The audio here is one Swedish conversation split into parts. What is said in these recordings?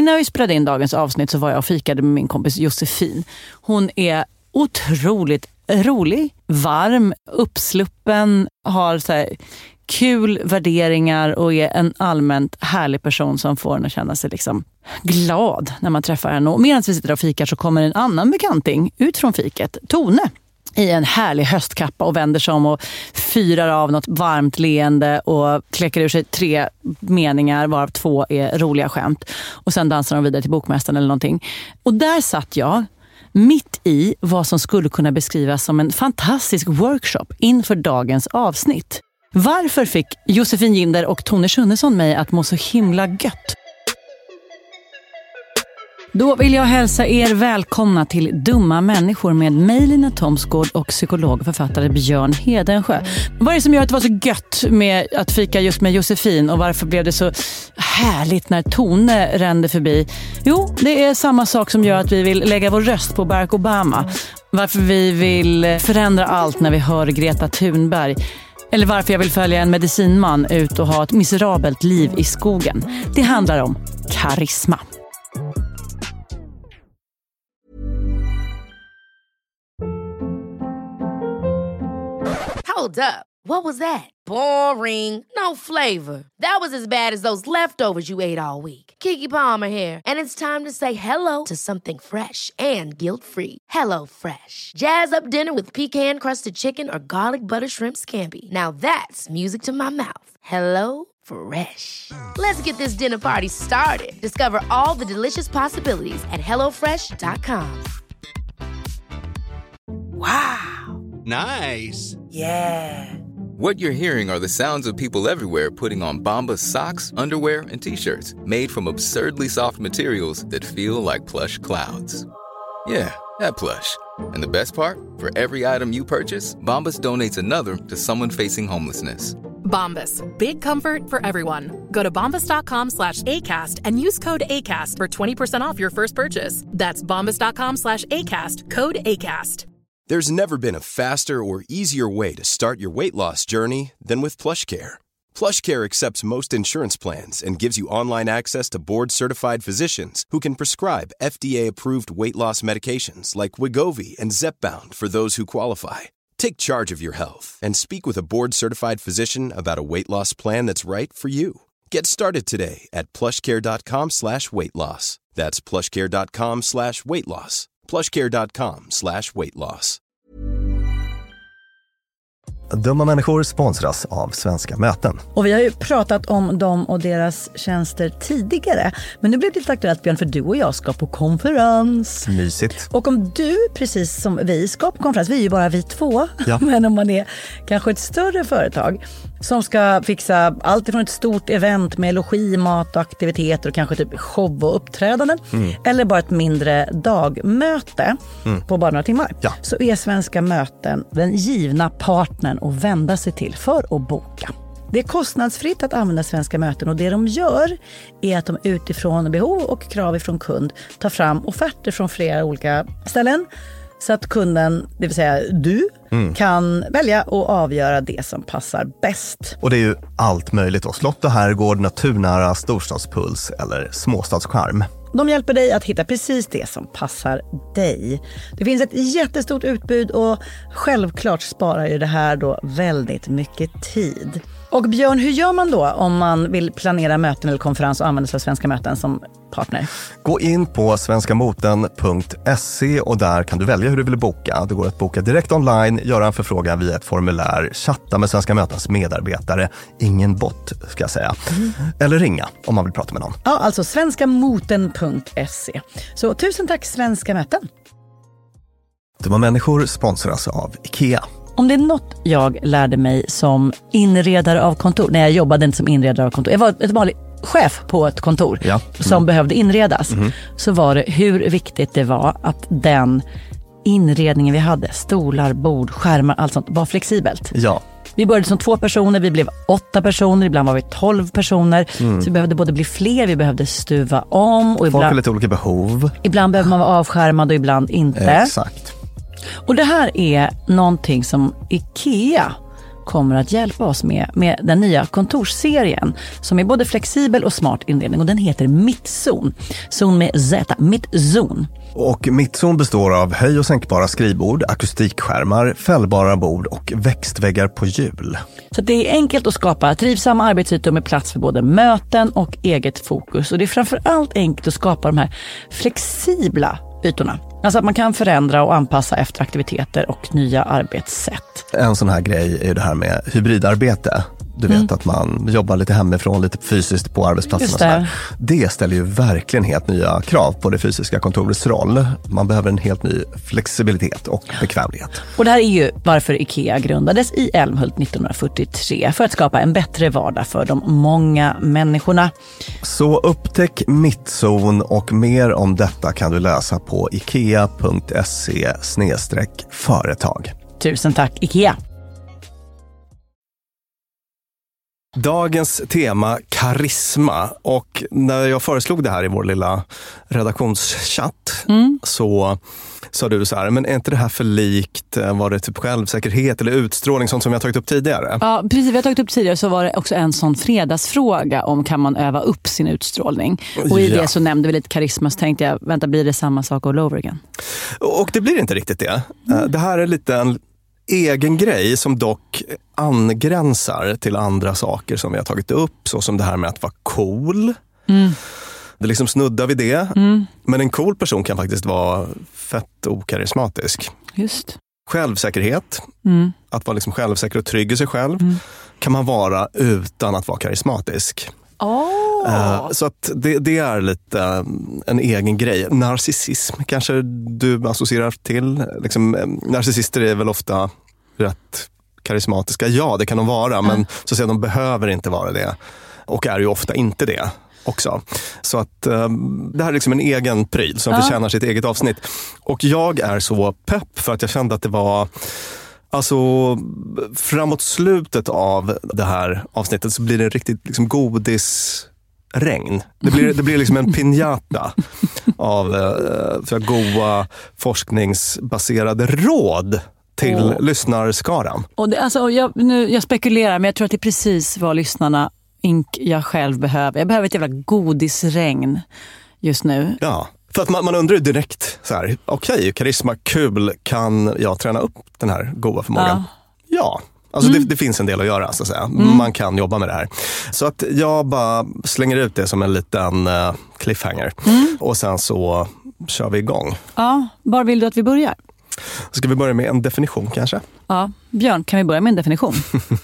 Innan vi spelade in dagens avsnitt så var jag och fikade med min kompis Josefin. Hon är otroligt rolig, varm, uppsluppen, har så här kul värderingar och är en allmänt härlig person som får en att känna sig liksom glad när man träffar henne. Och medan vi sitter och fikar så kommer en annan bekanting ut från fiket, Tone, i en härlig höstkappa och vänder sig om och fyrar av något varmt leende och kläcker ur sig 3 meningar varav 2 är roliga skämt. Och sen dansar de vidare till bokmästaren eller någonting. Och där satt jag mitt i vad som skulle kunna beskrivas som en fantastisk workshop inför dagens avsnitt. Varför fick Josefin Ginder och Tone Schunnesson mig att må så himla gött? Då vill jag hälsa er välkomna till Dumma människor med mig, Lina Thomsgård, och psykolog och författare Björn Hedensjö. Vad är det som gör att det var så gött med att fika just med Josefin, och varför blev det så härligt när Tone rände förbi? Jo, det är samma sak som gör att vi vill lägga vår röst på Barack Obama. Varför vi vill förändra allt när vi hör Greta Thunberg. Eller varför jag vill följa en medicinman ut och ha ett miserabelt liv i skogen. Det handlar om karisma. Hold up. What was that? Boring. No flavor. That was as bad as those leftovers you ate all week. Keke Palmer here. And it's time to say hello to something fresh and guilt-free. Hello Fresh. Jazz up dinner with pecan-crusted chicken or garlic butter shrimp scampi. Now that's music to my mouth. Hello Fresh. Let's get this dinner party started. Discover all the delicious possibilities at hellofresh.com. Wow. Nice. Yeah. What you're hearing are the sounds of people everywhere putting on Bombas socks, underwear, and T-shirts made from absurdly soft materials that feel like plush clouds. Yeah, that plush. And the best part? For every item you purchase, Bombas donates another to someone facing homelessness. Bombas. Big comfort for everyone. Go to bombas.com/ACAST and use code ACAST for 20% off your first purchase. That's bombas.com/ACAST. Code ACAST. There's never been a faster or easier way to start your weight loss journey than with PlushCare. PlushCare accepts most insurance plans and gives you online access to board-certified physicians who can prescribe FDA-approved weight loss medications like Wegovy and Zepbound for those who qualify. Take charge of your health and speak with a board-certified physician about a weight loss plan that's right for you. Get started today at plushcare.com/weightloss. That's plushcare.com/weightloss. plushcare.com/weightloss. Dumma människor sponsras av Svenska möten. Och vi har ju pratat om dem och deras tjänster tidigare. Men nu blev det lite aktuellt, Björn, för du och jag ska på konferens. Mysigt. Och om du, precis som vi, ska på konferens, vi är ju bara vi 2. Ja. Men om man är kanske ett större företag som ska fixa allt ifrån ett stort event med logi, mat och aktiviteter och kanske typ show och uppträdanden. Eller bara ett mindre dagmöte på bara några timmar. Ja. Så är Svenska möten den givna partnern att vända sig till för att boka. Det är kostnadsfritt att använda Svenska möten, och det de gör är att de utifrån behov och krav ifrån kund tar fram offerter från flera olika ställen så att kunden, det vill säga du, kan välja och avgöra det som passar bäst. Och det är ju allt möjligt då. Slott och herrgård, naturnära, storstadspuls eller småstadscharm. De hjälper dig att hitta precis det som passar dig. Det finns ett jättestort utbud och självklart sparar ju det här då väldigt mycket tid. Och Björn, hur gör man då om man vill planera möten eller konferens och använda sig av Svenska möten som partner? Gå in på svenskamoten.se och där kan du välja hur du vill boka. Det går att boka direkt online, göra en förfrågan via ett formulär, chatta med Svenska mötens medarbetare, ingen bot ska jag säga, eller ringa om man vill prata med någon. Ja, alltså svenskamoten.se. Så tusen tack Svenska möten. Dumma människor sponsras av IKEA. Om det är något jag lärde mig som inredare av kontor, när jag jobbade inte som inredare av kontor, jag var ett vanligt chef på ett kontor som behövde inredas, så var det hur viktigt det var att den inredningen vi hade, stolar, bord, skärmar, allt sånt, var flexibelt. Ja. Vi började som 2 personer, vi blev 8 personer, ibland var vi 12 personer. Så vi behövde både bli fler, vi behövde stuva om. Och folk har lite olika behov. Ibland behöver man vara avskärmad och ibland inte. Exakt. Och det här är någonting som IKEA kommer att hjälpa oss med den nya kontorsserien som är både flexibel och smart inredning, och den heter Mittzon. Zon med Z, Mittzon. Och Mittzon består av höj- och sänkbara skrivbord, akustikskärmar, fällbara bord och växtväggar på hjul. Så det är enkelt att skapa trivsamma arbetsytor med plats för både möten och eget fokus. Och det är framförallt enkelt att skapa de här flexibla ytorna. Alltså att man kan förändra och anpassa efter aktiviteter och nya arbetssätt. En sån här grej är det här med hybridarbete. Du vet att man jobbar lite hemifrån, lite fysiskt på arbetsplatsen. Det ställer ju verkligen helt nya krav på det fysiska kontorets roll. Man behöver en helt ny flexibilitet och bekvämlighet. Och det här är ju varför IKEA grundades i Älmhult 1943, för att skapa en bättre vardag för de många människorna. Så upptäck Mittzon, och mer om detta kan du läsa på ikea.se/företag. Tusen tack IKEA! Dagens tema karisma, och när jag föreslog det här i vår lilla redaktionschatt så sa du så här, men är inte det här för likt, var det typ självsäkerhet eller utstrålning, sånt som vi har tagit upp tidigare? Ja, precis. Vi har tagit upp tidigare, så var det också en sån fredagsfråga om kan man öva upp sin utstrålning. Och i det så nämnde vi lite karisma, så tänkte jag, vänta, blir det samma sak all over again? Och det blir inte riktigt det. Det här är lite en egen grej som dock angränsar till andra saker som vi har tagit upp, så som det här med att vara cool. Det liksom snuddar vid det. Men en cool person kan faktiskt vara fett okarismatisk. Just. Självsäkerhet, att vara liksom självsäker och trygg i sig själv, kan man vara utan att vara karismatisk. Så att det är lite en egen grej. Narcissism kanske du associerar till. Liksom, narcissister är väl ofta rätt karismatiska. Ja, det kan de vara, men så att säga, de behöver inte vara det. Och är ju ofta inte det också. Så att det här är liksom en egen pryl som förtjänar sitt eget avsnitt. Och jag är så pepp för att jag kände att det var... Alltså, framåt slutet av det här avsnittet så blir det riktigt liksom godisregn. Det blir liksom en piñata av goda forskningsbaserade råd till lyssnarskaran. Och det, alltså, jag spekulerar, men jag tror att det är precis vad lyssnarna, jag själv behöver. Jag behöver ett jävla godisregn just nu. Ja. För att man undrar ju direkt så här, okej, karisma, kul, kan jag träna upp den här goda förmågan? Ja, alltså det finns en del att göra, så att säga. Man kan jobba med det här. Så att jag bara slänger ut det som en liten cliffhanger. Och sen så kör vi igång. Ja, var vill du att vi börjar? Ska vi börja med en definition kanske? Ja, Björn, kan vi börja med en definition?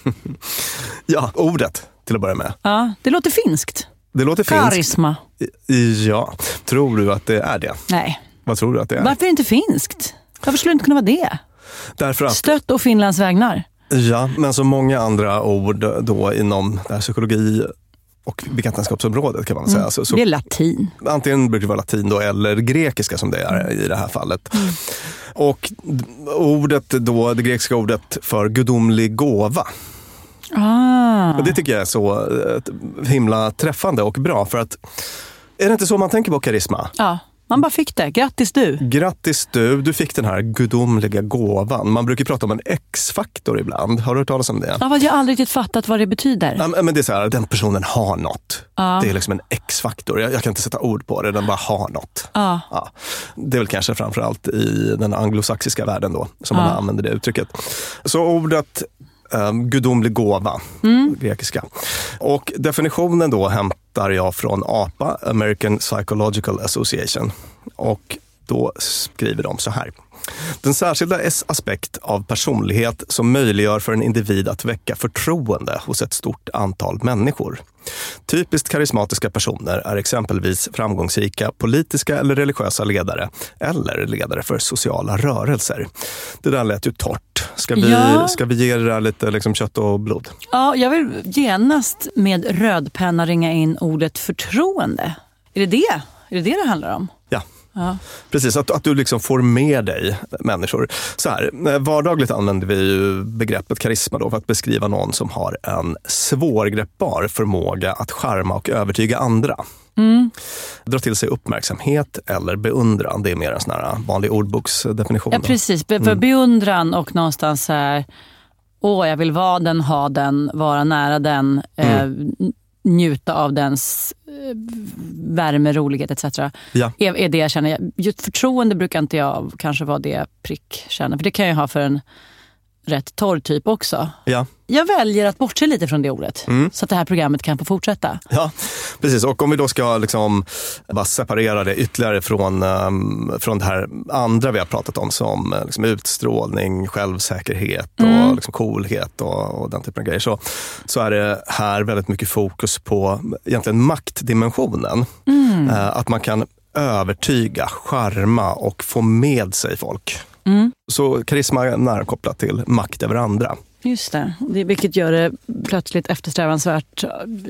Ja, ordet till att börja med. Ja, det låter finskt. Det låter finskt. Karisma. Ja, tror du att det är det? Nej. Vad tror du att det är? Varför är det inte finskt? Varför skulle det inte kunna vara det? Därför att... Stött och Finlands vägnar. Ja, men så många andra ord då inom det här psykologi- och vetenskapsområdet kan man säga. Så, det är latin. Antingen brukar det vara latin då, eller grekiska som det är i det här fallet. Och ordet då, det grekiska ordet för gudomlig gåva. Och det tycker jag är så himla träffande och bra, för att är det inte så man tänker på karisma? Ja, man bara fick det. Grattis du. Grattis du fick den här gudomliga gåvan. Man brukar prata om en X-faktor ibland. Har du hört talas om det? Ja, jag har aldrig riktigt fattat vad det betyder. Ja, men det är så här, den personen har något. Det är liksom en X-faktor. Jag kan inte sätta ord på det, den bara har något. Ja. Det är väl kanske framförallt i den anglosaxiska världen då som man använder det uttrycket. Så ordet gudomlig gåva, grekiska. Och definitionen då hämtar jag från APA, American Psychological Association. Och då skriver de så här. Den särskilda aspekt av personlighet som möjliggör för en individ att väcka förtroende hos ett stort antal människor. Typiskt karismatiska personer är exempelvis framgångsrika politiska eller religiösa ledare eller ledare för sociala rörelser. Det där lät ju torrt. Ska vi ge det där lite liksom kött och blod? Ja, jag vill genast med rödpenna ringa in ordet förtroende. Är det handlar om? Ja. Precis, att du liksom får med dig människor. Så här, vardagligt använder vi ju begreppet karisma då för att beskriva någon som har en svårgreppbar förmåga att charma och övertyga andra. Dra till sig uppmärksamhet eller beundran. Det är mer en sån här vanlig ordboksdefinition. Ja, precis. För beundran och någonstans här... jag vill vara den, ha den, vara nära den, njuta av dens värme, rolighet etc. Ja. Är det jag känner. Just förtroende brukar inte jag kanske vara det prick känner. För det kan jag ha för en rätt torr typ också. Ja. Jag väljer att bortse lite från det ordet. Så att det här programmet kan få fortsätta. Ja, precis. Och om vi då ska liksom bara separera det ytterligare från det här andra vi har pratat om som liksom utstrålning, självsäkerhet och liksom coolhet och den typen av grejer. Så är det här väldigt mycket fokus på egentligen maktdimensionen. Att man kan övertyga, charma och få med sig folk. Så karisma är nära kopplat till makt över andra. Just det. Vilket gör det plötsligt eftersträvansvärt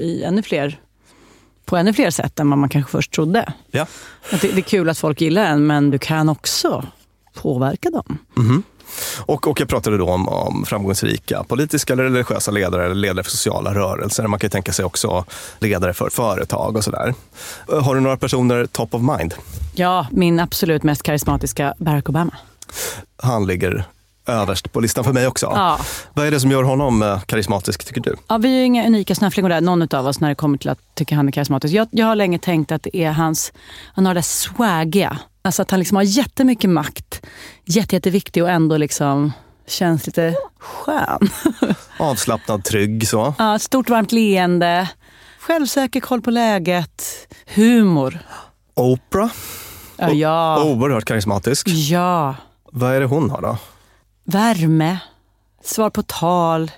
på ännu fler sätt än vad man kanske först trodde. Ja. Att det är kul att folk gillar en, men du kan också påverka dem. Och jag pratade då om framgångsrika politiska eller religiösa ledare eller ledare för sociala rörelser. Man kan ju tänka sig också ledare för företag och sådär. Har du några personer top of mind? Ja, min absolut mest karismatiska Barack Obama. Han ligger överst på listan för mig också. Ja. Vad är det som gör honom karismatisk, tycker du? Ja, vi är ju inga unika snöflingor där, någon av oss, när det kommer till att tycka han är karismatisk. Jag har länge tänkt att det är han har det swaggiga. Alltså att han liksom har jättemycket makt, jätteviktig och ändå liksom känns lite skön. Avslappnad, trygg så. Ja, stort varmt leende, självsäker, koll på läget, humor. Oprah. Ja. Oerhört karismatisk. Ja. Vad är det hon har då? Värme, svar på tal,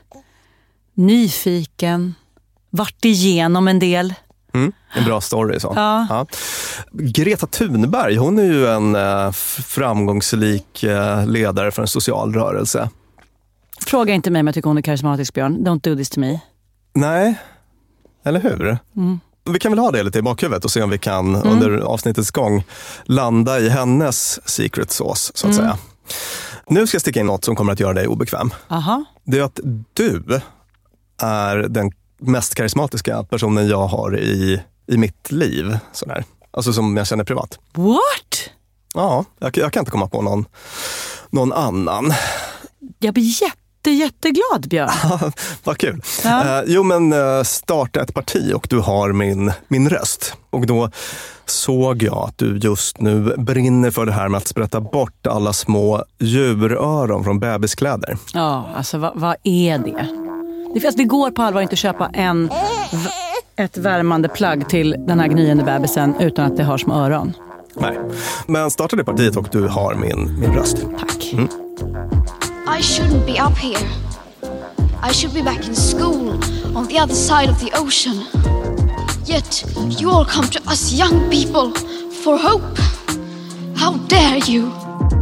nyfiken, vart igenom en del. En bra story så. Ja. Greta Thunberg, hon är ju en framgångsrik ledare för en social rörelse. Fråga inte mig om jag tycker hon är karismatisk, Björn. Don't do this to me. Nej, eller hur? Vi kan väl ha det lite i bakhuvudet och se om vi kan under avsnittets gång landa i hennes secret sauce, så att säga. Nu ska jag sticka in något som kommer att göra dig obekväm. Aha. Det är att du är den mest karismatiska personen jag har i mitt liv. Sådär. Alltså som jag känner privat. What? Ja, jag kan inte komma på någon annan. Jag blir jätteglad, Björn. Vad kul. Ja. Starta ett parti och du har min röst. Och då såg jag att du just nu brinner för det här med att sprätta bort alla små djuröron från bebiskläder. Ja, alltså vad är det? Det går på allvar inte att köpa ett värmande plagg till den här gnyende bebisen utan att det har små öron. Nej, men starta det partiet och du har min röst. Tack. I shouldn't be up here. I should be back in school on the other side of the ocean. Yet you all come to us young people for hope. How dare you?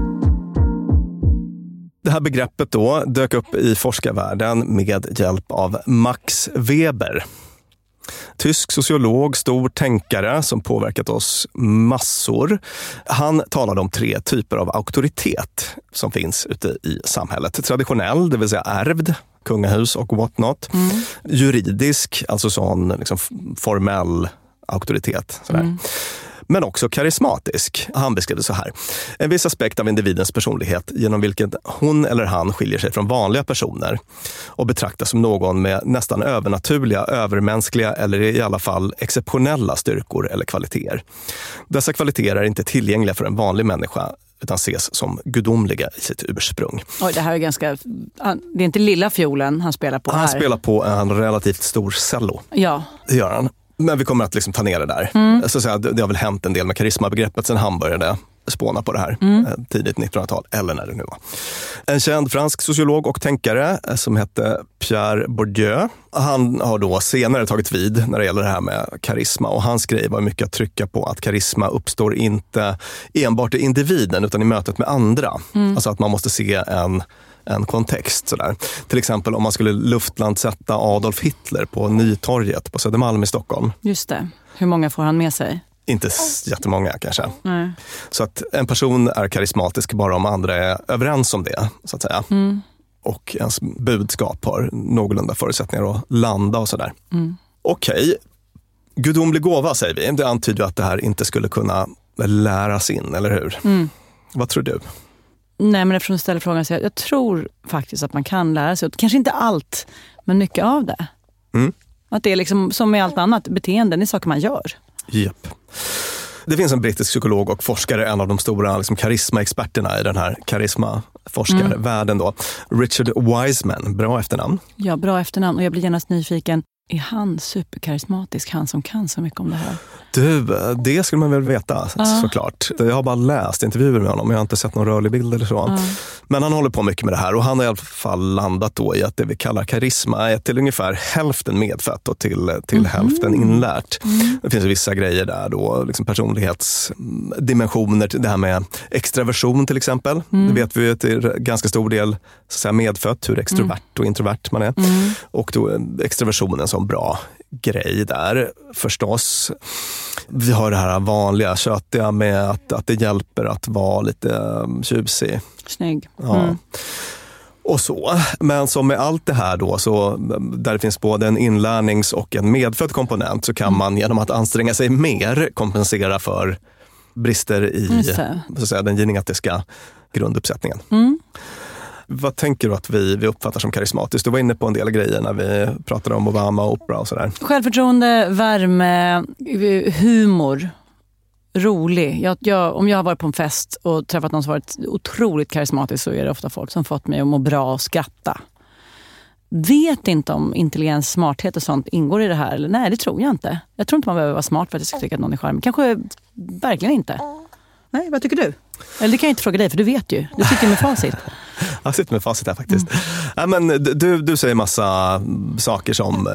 Det här begreppet då dök upp i forskarvärlden med hjälp av Max Weber. Tysk sociolog, stor tänkare som påverkat oss massor. Han talade om 3 typer av auktoritet som finns ute i samhället. Traditionell, det vill säga ärvd, kungahus och whatnot. Juridisk, alltså sån liksom formell auktoritet. Sådär. Men också karismatisk. Han beskrev det så här. En viss aspekt av individens personlighet genom vilken hon eller han skiljer sig från vanliga personer och betraktas som någon med nästan övernaturliga, övermänskliga eller i alla fall exceptionella styrkor eller kvaliteter. Dessa kvaliteter är inte tillgängliga för en vanlig människa utan ses som gudomliga i sitt ursprung. Oj, det här är ganska... Det är inte lilla fiolen han spelar på här. Han spelar på en relativt stor cello. Ja. Det gör han. Men vi kommer att liksom ta ner det där. Så att säga, det har väl hänt en del med karismabegreppet sen han började spåna på det här tidigt 1900-tal, eller när det nu var. En känd fransk sociolog och tänkare som hette Pierre Bourdieu. Han har då senare tagit vid när det gäller det här med karisma. Och hans grej var mycket att trycka på att karisma uppstår inte enbart i individen utan i mötet med andra. Alltså att man måste se en kontext. Sådär. Till exempel om man skulle luftlandsätta Adolf Hitler på Nytorget på Södermalm i Stockholm. Just det. Hur många får han med sig? Inte jättemånga kanske. Nej. Så att en person är karismatisk bara om andra är överens om det, så att säga. Och ens budskap har någorlunda förutsättningar att landa och sådär. Okej. Gudomlig gåva säger vi. Det antyder att det här inte skulle kunna läras in, eller hur? Vad tror du? Nej, men eftersom du ställer frågan så jag tror faktiskt att man kan lära sig. Kanske inte allt, men mycket av det. Att det är liksom som med allt annat, beteenden är saker man gör. Japp. Det finns en brittisk psykolog och forskare, en av de stora liksom, karismaexperterna i den här karismaforskarvärlden då. Richard Wiseman, bra efternamn. Ja, bra efternamn och jag blir genast nyfiken. Är han superkarismatisk, han som kan så mycket om det här? Du, det skulle man väl veta såklart. Jag har bara läst intervjuer med honom, jag har inte sett någon rörlig bild eller så. Men han håller på mycket med det här och han har i alla fall landat då i att det vi kallar karisma är till ungefär hälften medfött och till hälften inlärt. Det finns vissa grejer där då, liksom personlighetsdimensioner, det här med extraversion till exempel. Det vet vi ju att det är ganska stor del så att säga, medfött, hur extrovert och introvert man är. Och då extraversionen som bra grej där förstås. Vi har det här vanliga köttiga med att det hjälper att vara lite tjusig. Snygg. Ja. Och så. Men som med allt det här då, så där det finns både en inlärnings- och en medfödd komponent så kan man genom att anstränga sig mer kompensera för brister i så att säga, den genetiska grunduppsättningen. Vad tänker du att vi uppfattar som karismatiskt? Du var inne på en del grejer när vi pratade om Obama och Oprah och sådär. Självförtroende, värme, humor, rolig. Om jag har varit på en fest och träffat någon som varit otroligt karismatisk så är det ofta folk som fått mig att må bra och skratta. Vet inte om intelligens, smarthet och sånt ingår i det här. Eller nej, det tror jag inte. Jag tror inte man behöver vara smart för att jag ska tycka att någon är charmig. Kanske verkligen inte. Nej, vad tycker du? Eller det kan jag inte fråga dig, för du vet ju. Du sitter med facit. Jag sitter med facit här faktiskt. Ja, men du säger massa saker som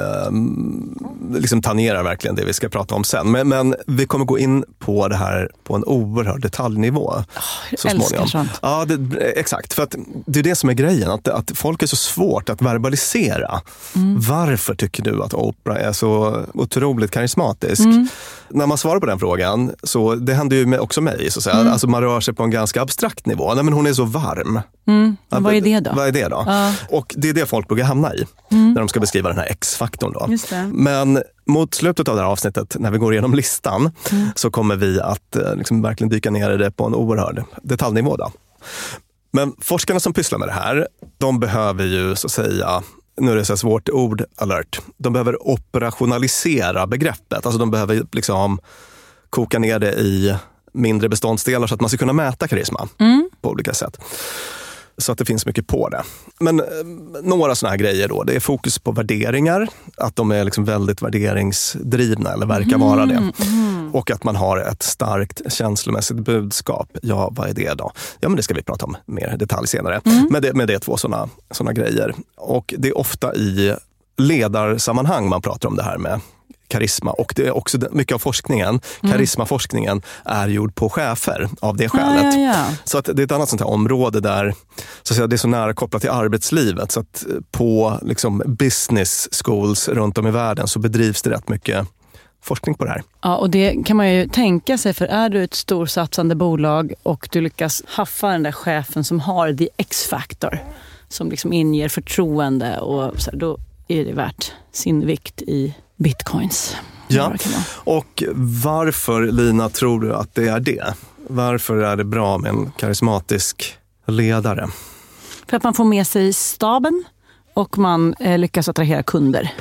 liksom tangerar verkligen det vi ska prata om sen. Men vi kommer gå in på det här på en oerhörd detaljnivå. Så småningom. Sånt. Ja, exakt. För att det är det som är grejen. Att folk är så svårt att verbalisera. Varför tycker du att Oprah är så otroligt karismatisk? När man svarar på den frågan, så det händer ju också mig. Så att säga. Alltså man rör sig på en ganska abstrakt nivå. Nej, men hon är så varm. Vad är det då? Vad är det då? Och det är det folk brukar hamna i när de ska beskriva den här X-faktorn då. Just det. Men mot slutet av det här avsnittet, när vi går igenom listan, så kommer vi att liksom verkligen dyka ner i det på en oerhörd detaljnivå då. Men forskarna som pysslar med det här, de behöver ju så att säga, nu är det så svårt ord alert, de behöver operationalisera begreppet. Alltså de behöver liksom koka ner det i mindre beståndsdelar så att man ska kunna mäta karisma på olika sätt. Så att det finns mycket på det. Men några såna här grejer då, det är fokus på värderingar, att de är liksom väldigt värderingsdrivna eller verkar vara det. Och att man har ett starkt känslomässigt budskap. Ja, vad är det då? Ja, men det ska vi prata om mer detalj senare. Men det är två såna grejer. Och det är ofta i ledarsammanhang man pratar om det här med karisma, och det är också mycket av forskningen, karismaforskningen är gjord på chefer av det skälet. Så att det är ett annat sånt här område där så att säga, det är så nära kopplat till arbetslivet, så att på liksom business schools runt om i världen så bedrivs det rätt mycket forskning på det här. Ja, och det kan man ju tänka sig, för är du ett storsatsande bolag och du lyckas haffa den där chefen som har the X-factor, som liksom inger förtroende, och så här, då är det värt sin vikt i bitcoins. Ja, och varför, Lina, tror du att det är det? Varför är det bra med en karismatisk ledare? För att man får med sig staben och man lyckas attrahera kunder.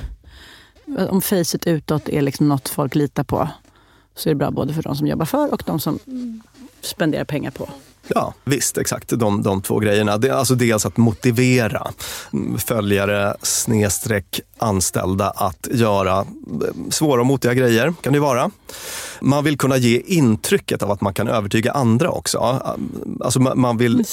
Om facet utåt är liksom något folk litar på, så är det bra både för de som jobbar för och de som spenderar pengar på. Ja, visst, exakt. De två grejerna. Det är alltså dels att motivera följare / anställda att göra svåra och motiga grejer, kan det vara. Man vill kunna ge intrycket av att man kan övertyga andra också. Alltså man vill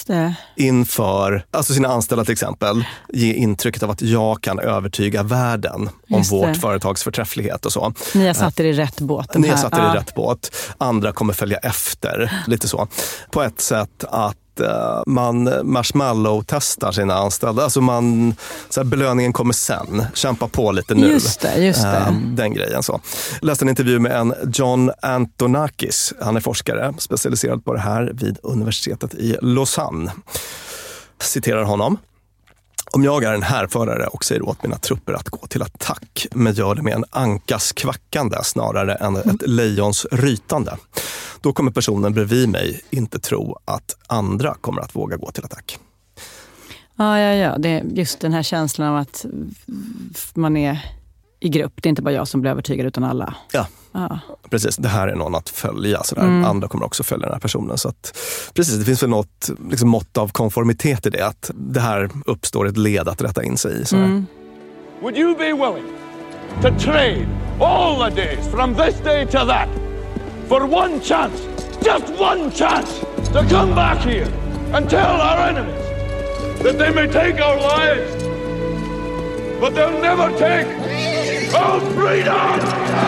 inför sina anställda till exempel ge intrycket av att jag kan övertyga världen om vårt företags förträfflighet och så. Ni har satt er i rätt båt. Ni har satt er i rätt båt. Andra kommer följa efter, lite så. På ett sätt att man marshmallow-testar sina anställda. Alltså så här, belöningen kommer sen. Kämpa på lite nu. Just det. Den grejen så. Jag läste en intervju med en John Antonakis. Han är forskare, specialiserad på det här vid universitetet i Lausanne. Citerar honom. Om jag är en härförare och säger åt mina trupper att gå till attack, men gör det med en ankas kvackande snarare än ett lejons rytande, då kommer personen bredvid mig inte tro att andra kommer att våga gå till attack. Ja. Det är just den här känslan av att man är i grupp. Det är inte bara jag som blir övertygad utan alla. Ja. Precis. Det här är någon att följa. Andra kommer också följa den här personen. Så att, precis, det finns väl något liksom, mått av konformitet i det. Att det här uppstår ett led att rätta in sig i. Would you be willing to trade all the days from this day to that for one chance, just one chance, to come back here and tell our enemies that they may take our lives, but they'll never take our freedom!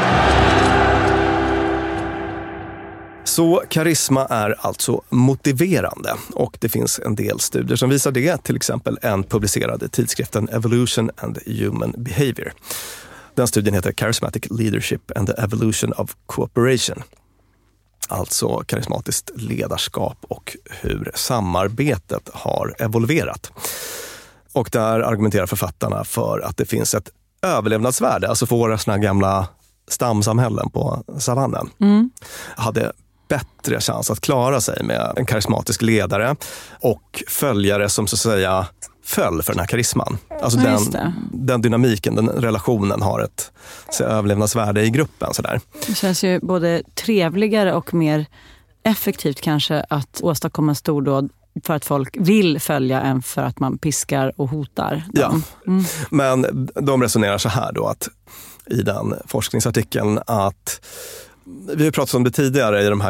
Så karisma är alltså motiverande, och det finns en del studier som visar det, till exempel en publicerad i tidskriften Evolution and Human Behavior. Den studien heter Charismatic Leadership and the Evolution of Cooperation. Alltså karismatiskt ledarskap och hur samarbetet har evolverat. Och där argumenterar författarna för att det finns ett överlevnadsvärde, alltså för våra såna gamla stamsamhällen på savannen. Hade bättre chans att klara sig med en karismatisk ledare och följare som så att säga föll för den här karisman. Alltså den dynamiken, den relationen har ett överlevnadsvärde i gruppen. Sådär. Det känns ju både trevligare och mer effektivt kanske att åstadkomma stordåd för att folk vill följa än för att man piskar och hotar dem. Ja, men de resonerar så här då att i den forskningsartikeln att vi har pratat om det tidigare i de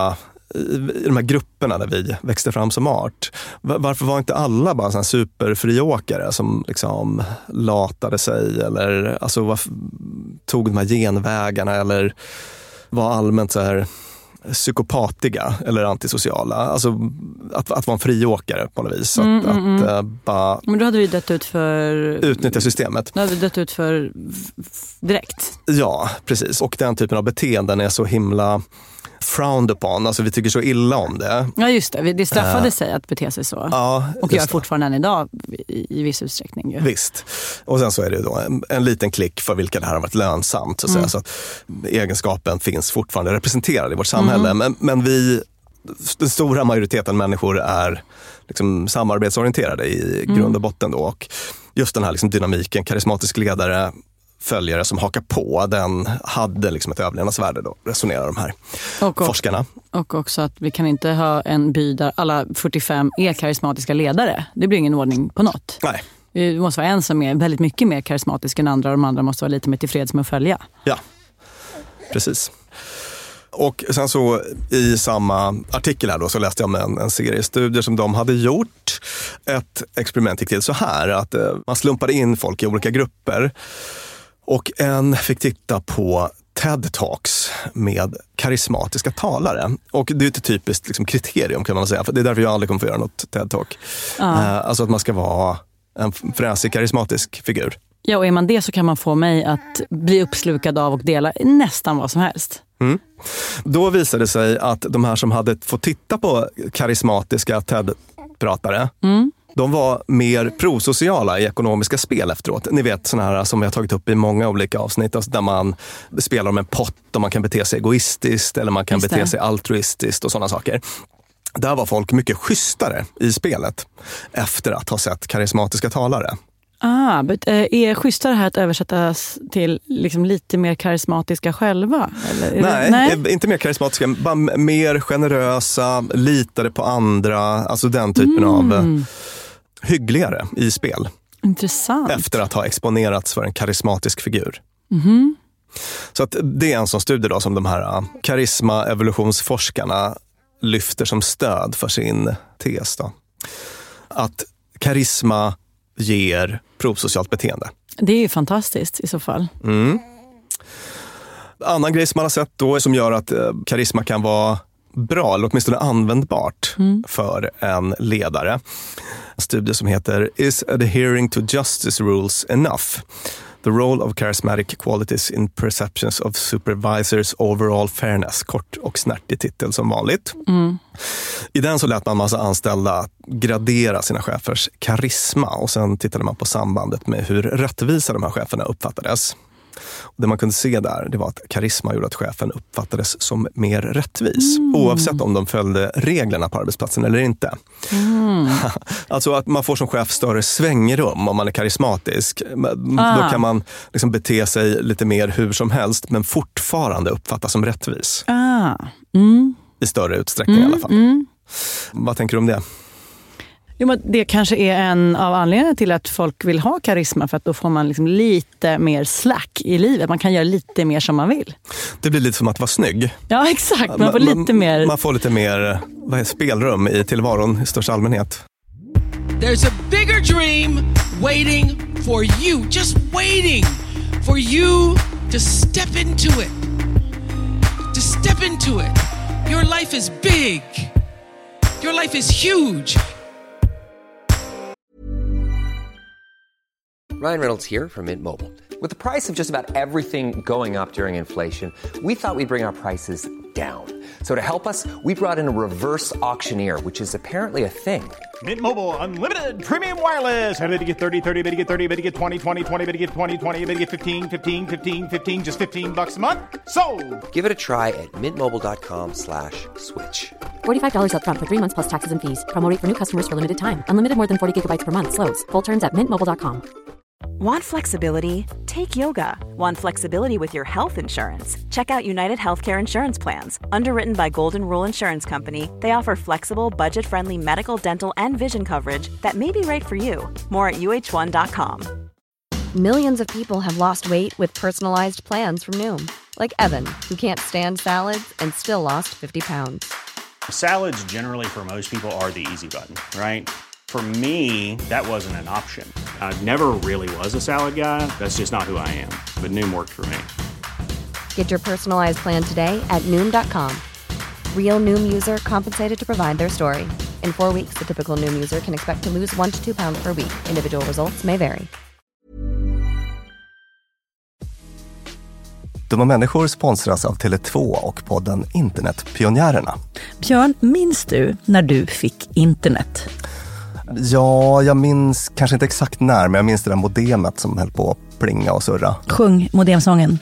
här grupperna där vi växte fram som art. Varför var inte alla bara såna superfriåkare som liksom latade sig eller alltså tog de här genvägarna eller var allmänt så här psykopatiga eller antisociala. Alltså att vara en friåkare på något vis. Bara men då hade vi dött ut för... Utnyttja systemet. Då hade vi dött ut för direkt. Ja, precis. Och den typen av beteenden är så himla frowned upon. Alltså vi tycker så illa om det. Ja, just det. Det straffade sig att bete sig så. Ja, och gör fortfarande än idag i viss utsträckning. Ju. Visst. Och sen så är det då en liten klick för vilka det här har varit lönsamt. Så att säga. Så att egenskapen finns fortfarande representerad i vårt samhälle. Men den stora majoriteten människor är liksom samarbetsorienterade i grund och botten då. Och just den här liksom dynamiken, karismatisk ledare, följare som hakar på, den hade liksom ett överlevnadsvärde då, resonerar de här forskarna. Och också att vi kan inte ha en by där alla 45 är karismatiska ledare. Det blir ingen ordning på något. Nej. Det måste vara en som är väldigt mycket mer karismatisk än andra, och de andra måste vara lite mer tillfreds med att följa. Ja, precis. Och sen så i samma artikel här då så läste jag om en serie studier som de hade gjort. Ett experiment gick till så här att man slumpade in folk i olika grupper. Och en fick titta på TED-talks med karismatiska talare. Och det är ett typiskt liksom, kriterium kan man säga. För det är därför jag aldrig kommer få göra något TED-talk. Alltså att man ska vara en fräsig karismatisk figur. Ja, och är man det så kan man få mig att bli uppslukad av och dela nästan vad som helst. Då visade det sig att de här som hade fått titta på karismatiska TED-pratare, de var mer prosociala i ekonomiska spel efteråt. Ni vet sådana här som vi har tagit upp i många olika avsnitt, alltså där man spelar om en pott och man kan bete sig egoistiskt eller man kan bete sig altruistiskt och sådana saker. Där var folk mycket schysstare i spelet efter att ha sett karismatiska talare. Är schysstare här att översättas till liksom lite mer karismatiska själva? Eller? Nej, inte mer karismatiska, bara mer generösa, litade på andra, alltså den typen av hyggligare i spel. Intressant. Efter att ha exponerats för en karismatisk figur. Så att det är en sån studie då som de här karisma-evolutionsforskarna lyfter som stöd för sin tes då. Att karisma ger prosocialt beteende. Det är ju fantastiskt i så fall. Annan grej som man har sett då som gör att karisma kan vara bra eller åtminstone användbart för en ledare. En studie som heter Is Adhering to Justice Rules Enough? The role of charismatic qualities in perceptions of supervisors overall fairness. Kort och snärtig titel som vanligt. I den så lät man massa anställda gradera sina chefers karisma och sen tittade man på sambandet med hur rättvisa de här cheferna uppfattades. Och det man kunde se där, det var att karisma gjorde att chefen uppfattades som mer rättvis. Oavsett om de följde reglerna på arbetsplatsen eller inte. Alltså att man får som chef större svängrum om man är karismatisk. Då kan man liksom bete sig lite mer hur som helst men fortfarande uppfattas som rättvis. I större utsträckning i alla fall. Vad tänker du om det? Jo, men det kanske är en av anledningarna till att folk vill ha karisma, för att då får man liksom lite mer slack i livet. Man kan göra lite mer som man vill. Det blir lite som att vara snygg. Ja, exakt. Man får lite mer... Man får lite mer spelrum i tillvaron i största allmänhet. There's a bigger dream waiting for you. Just waiting for you to step into it. To step into it. Your life is big. Your life is huge. Ryan Reynolds here from Mint Mobile. With the price of just about everything going up during inflation, we thought we'd bring our prices down. So to help us, we brought in a reverse auctioneer, which is apparently a thing. Mint Mobile Unlimited Premium Wireless. How to get 30, 30, bit to get 30, bit to get 20, 20, 20, bit to get 20, 20, bit to get 15, 15, 15, 15, just $15 a month? Sold! Give it a try at mintmobile.com/switch. $45 up front for 3 months plus taxes and fees. Promo rate for new customers for limited time. Unlimited more than 40 gigabytes per month. Slows full terms at mintmobile.com. Want flexibility? Take yoga. Want flexibility with your health insurance? Check out United Healthcare Insurance Plans. Underwritten by Golden Rule Insurance Company, they offer flexible, budget-friendly medical, dental, and vision coverage that may be right for you. More at uh1.com. Millions of people have lost weight with personalized plans from Noom. Like Evan, who can't stand salads and still lost 50 pounds. Salads generally for most people are the easy button, right? For me, that wasn't an option. I never really was a salad guy. That's just not who I am. But Noom worked for me. Get your personalized plan today at Noom.com. Real Noom user compensated to provide their story. In 4 weeks, the typical Noom user can expect to lose 1 to 2 pounds per week. Individual results may vary. Dumma människor sponsras av Tele2 och podden Internetpionjärerna. Björn, minns du när du fick internet? Ja, jag minns kanske inte exakt när, men jag minns det där modemet som höll på att plinga och surra. Sjung modemsången.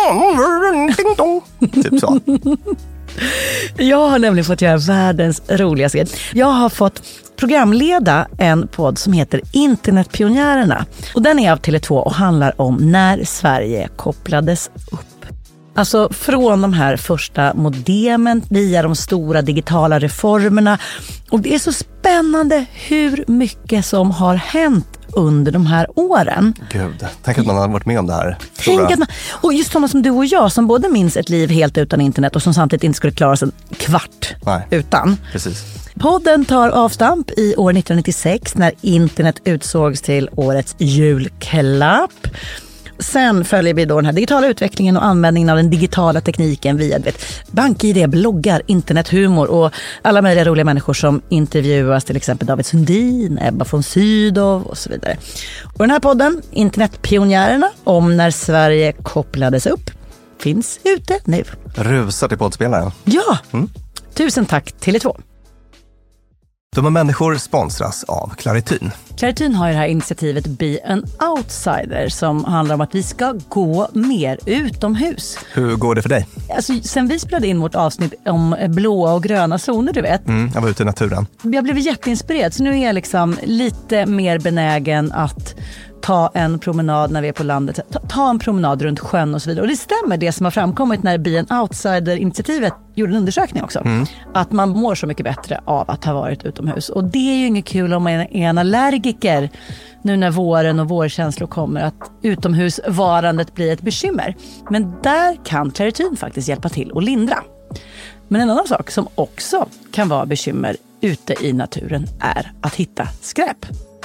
Typ så. Jag har nämligen fått göra världens roligaste. Jag har fått programleda en podd som heter Internetpionjärerna. Och den är av Tele2 och handlar om när Sverige kopplades upp. Alltså från de här första modemen via de stora digitala reformerna. Och det är så spännande hur mycket som har hänt under de här åren. Gud, tänk att man har varit med om det här. Och just sådana som du och jag som både minns ett liv helt utan internet och som samtidigt inte skulle klara sig en kvart utan. Precis. Podden tar avstamp i år 1996 när internet utsågs till årets julklapp. Sen följer vi då den här digitala utvecklingen och användningen av den digitala tekniken via BankID, bloggar, internethumor och alla möjliga roliga människor som intervjuas, till exempel David Sundin, Ebba von Sydow och så vidare. Och den här podden, Internetpionjärerna, om när Sverige kopplades upp, finns ute nu. Rusar till poddspelaren. Ja, tusen tack Tele2. Dumma människor sponsras av Clarityn. Clarityn har ju det här initiativet Be an Outsider som handlar om att vi ska gå mer utomhus. Hur går det för dig? Alltså, sen vi spelade in vårt avsnitt om blåa och gröna zoner, du vet. Jag var ute i naturen. Jag blev jätteinspirerad, så nu är jag liksom lite mer benägen att ta en promenad när vi är på landet. Ta en promenad runt sjön och så vidare. Och det stämmer det som har framkommit när Be an Outsider-initiativet gjorde en undersökning också. Att man mår så mycket bättre av att ha varit utomhus. Och det är ju inget kul om man är en allergiker nu när våren och vårkänslor kommer, att utomhusvarandet blir ett bekymmer. Men där kan Clarityn faktiskt hjälpa till och lindra. Men en annan sak som också kan vara bekymmer ute i naturen är att hitta skräp.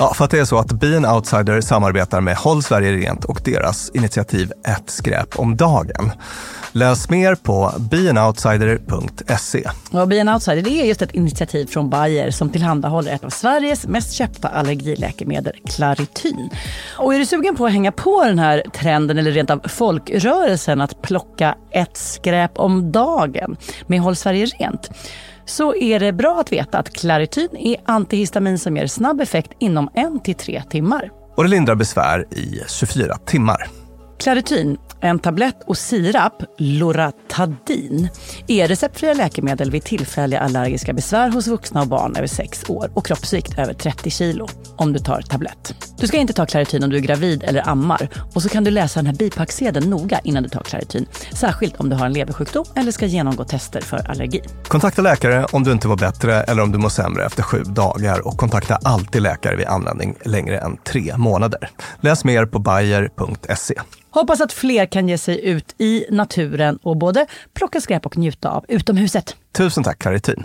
Ja, för att det är så att Be an Outsider samarbetar med Håll Sverige Rent och deras initiativ Ett skräp om dagen. Läs mer på beanoutsider.se. Och Be an Outsider, det är just ett initiativ från Bayer som tillhandahåller ett av Sveriges mest köpta allergiläkemedel, Clarityn. Och är du sugen på att hänga på den här trenden eller rent av folkrörelsen att plocka ett skräp om dagen med Håll Sverige Rent, så är det bra att veta att Clarityn är antihistamin som ger snabb effekt inom 1-3 timmar. Och det lindrar besvär i 24 timmar. Clarityn, en tablett och sirap, Loratadin, är receptfria läkemedel vid tillfälliga allergiska besvär hos vuxna och barn över 6 år och kroppsvikt över 30 kilo om du tar tablett. Du ska inte ta Clarityn om du är gravid eller ammar, och så kan du läsa den här bipacksedeln noga innan du tar Clarityn, särskilt om du har en leversjukdom eller ska genomgå tester för allergi. Kontakta läkare om du inte var bättre eller om du mår sämre efter 7 dagar, och kontakta alltid läkare vid användning längre än 3 månader. Läs mer på bayer.se. Hoppas att fler kan ge sig ut i naturen och både plocka skräp och njuta av utomhuset. Tusen tack, Clarityn.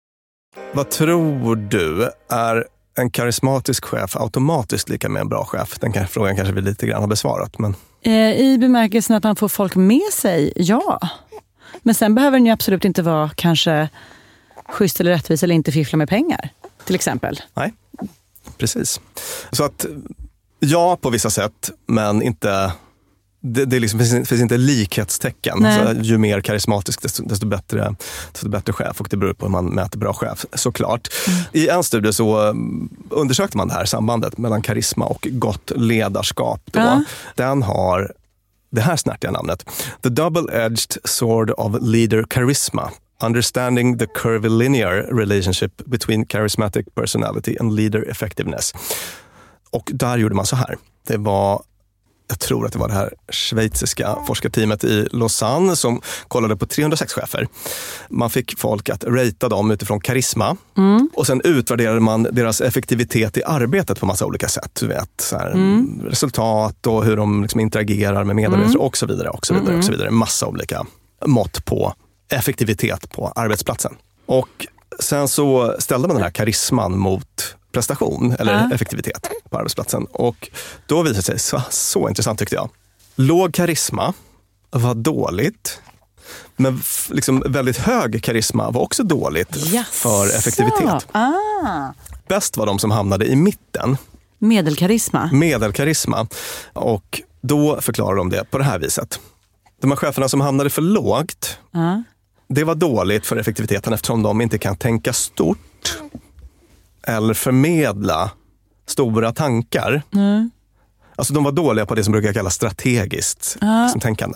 Vad tror du, är en karismatisk chef automatiskt lika med en bra chef? Den frågan kanske vi lite grann har besvarat. Men... I bemärkelsen att man får folk med sig, ja. Men sen behöver den ju absolut inte vara kanske schysst eller rättvis eller inte fiffla med pengar, till exempel. Nej, precis. Så att ja, på vissa sätt, men inte... Det liksom finns inte likhetstecken. Alltså, ju mer karismatisk desto bättre chef, och det beror på hur man mäter bra chef, såklart. I en studie så undersökte man det här sambandet mellan karisma och gott ledarskap. Den har det här snärtiga namnet: The Double-Edged Sword of Leader Charisma. Understanding the curvilinear relationship between charismatic personality and leader effectiveness. Och där gjorde man så här. Jag tror att det var det här schweiziska forskarteamet i Lausanne som kollade på 306 chefer. Man fick folk att ratea dem utifrån karisma. Och sen utvärderade man deras effektivitet i arbetet på massa olika sätt. Du vet, så här, resultat och hur de liksom interagerar med medarbetare och så vidare. Och så vidare, och så vidare. Massa olika mått på effektivitet på arbetsplatsen. Och sen så ställde man den här karisman mot prestation eller effektivitet på arbetsplatsen. Och då visade det sig så intressant, tyckte jag. Låg karisma var dåligt, men liksom väldigt hög karisma var också dåligt för effektivitet. Bäst var de som hamnade i mitten. Medelkarisma. Och då förklarar de det på det här viset. De här cheferna som hamnade för lågt, det var dåligt för effektiviteten eftersom de inte kan tänka stort eller förmedla stora tankar. Alltså de var dåliga på det som brukar kallas strategiskt som tänkande.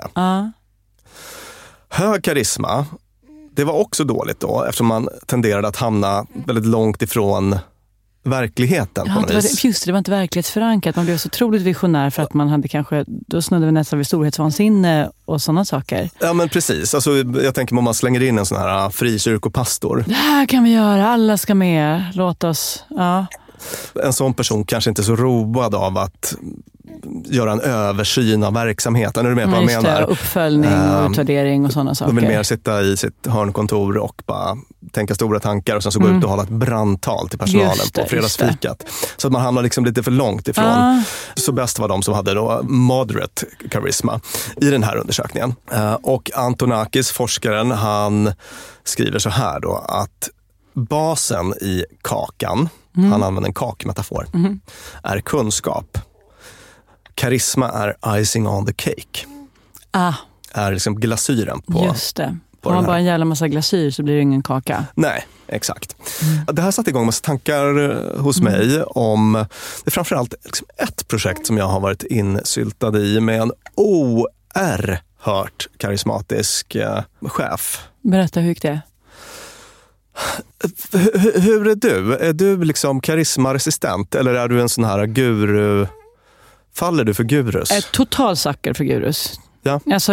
Hög karisma, det var också dåligt då, eftersom man tenderade att hamna väldigt långt ifrån verkligheten på något vis. Just det var inte verklighetsförankrat. Man blev så otroligt visionär för att man hade kanske, då snödde vi nästan vid storhetsvansinne och sådana saker. Ja, men precis. Alltså, jag tänker om man slänger in en sån här frikyrkopastor. Det här kan vi göra, alla ska med, låt oss. En sån person kanske inte är så road av att göra en översyn av verksamheten. Är du med på vad jag menar? Uppföljning och utvärdering och sådana saker. De vill mer sitta i sitt hörnkontor och bara tänka stora tankar och sen så gå ut och hålla ett brandtal till personalen på fredagsfikat. Så att man hamnar liksom lite för långt ifrån. Så bäst var de som hade då moderate karisma i den här undersökningen. Och Antonakis, forskaren, han skriver så här då att basen i kakan, han använder en kakmetafor, är kunskap. Karisma är icing on the cake. Är liksom glasyren på. Just det. Om man bara en jävla massa glasyr så blir det ingen kaka. Nej, exakt. Det här satte igång massa tankar hos mig om det är framförallt liksom ett projekt som jag har varit insyltad i med en oerhört karismatisk chef. Berätta, hur gick det? Hur är du? Är du liksom karismaresistent eller är du en sån här guru? Faller du för gurus? Total sucker för gurus. Ja. Alltså,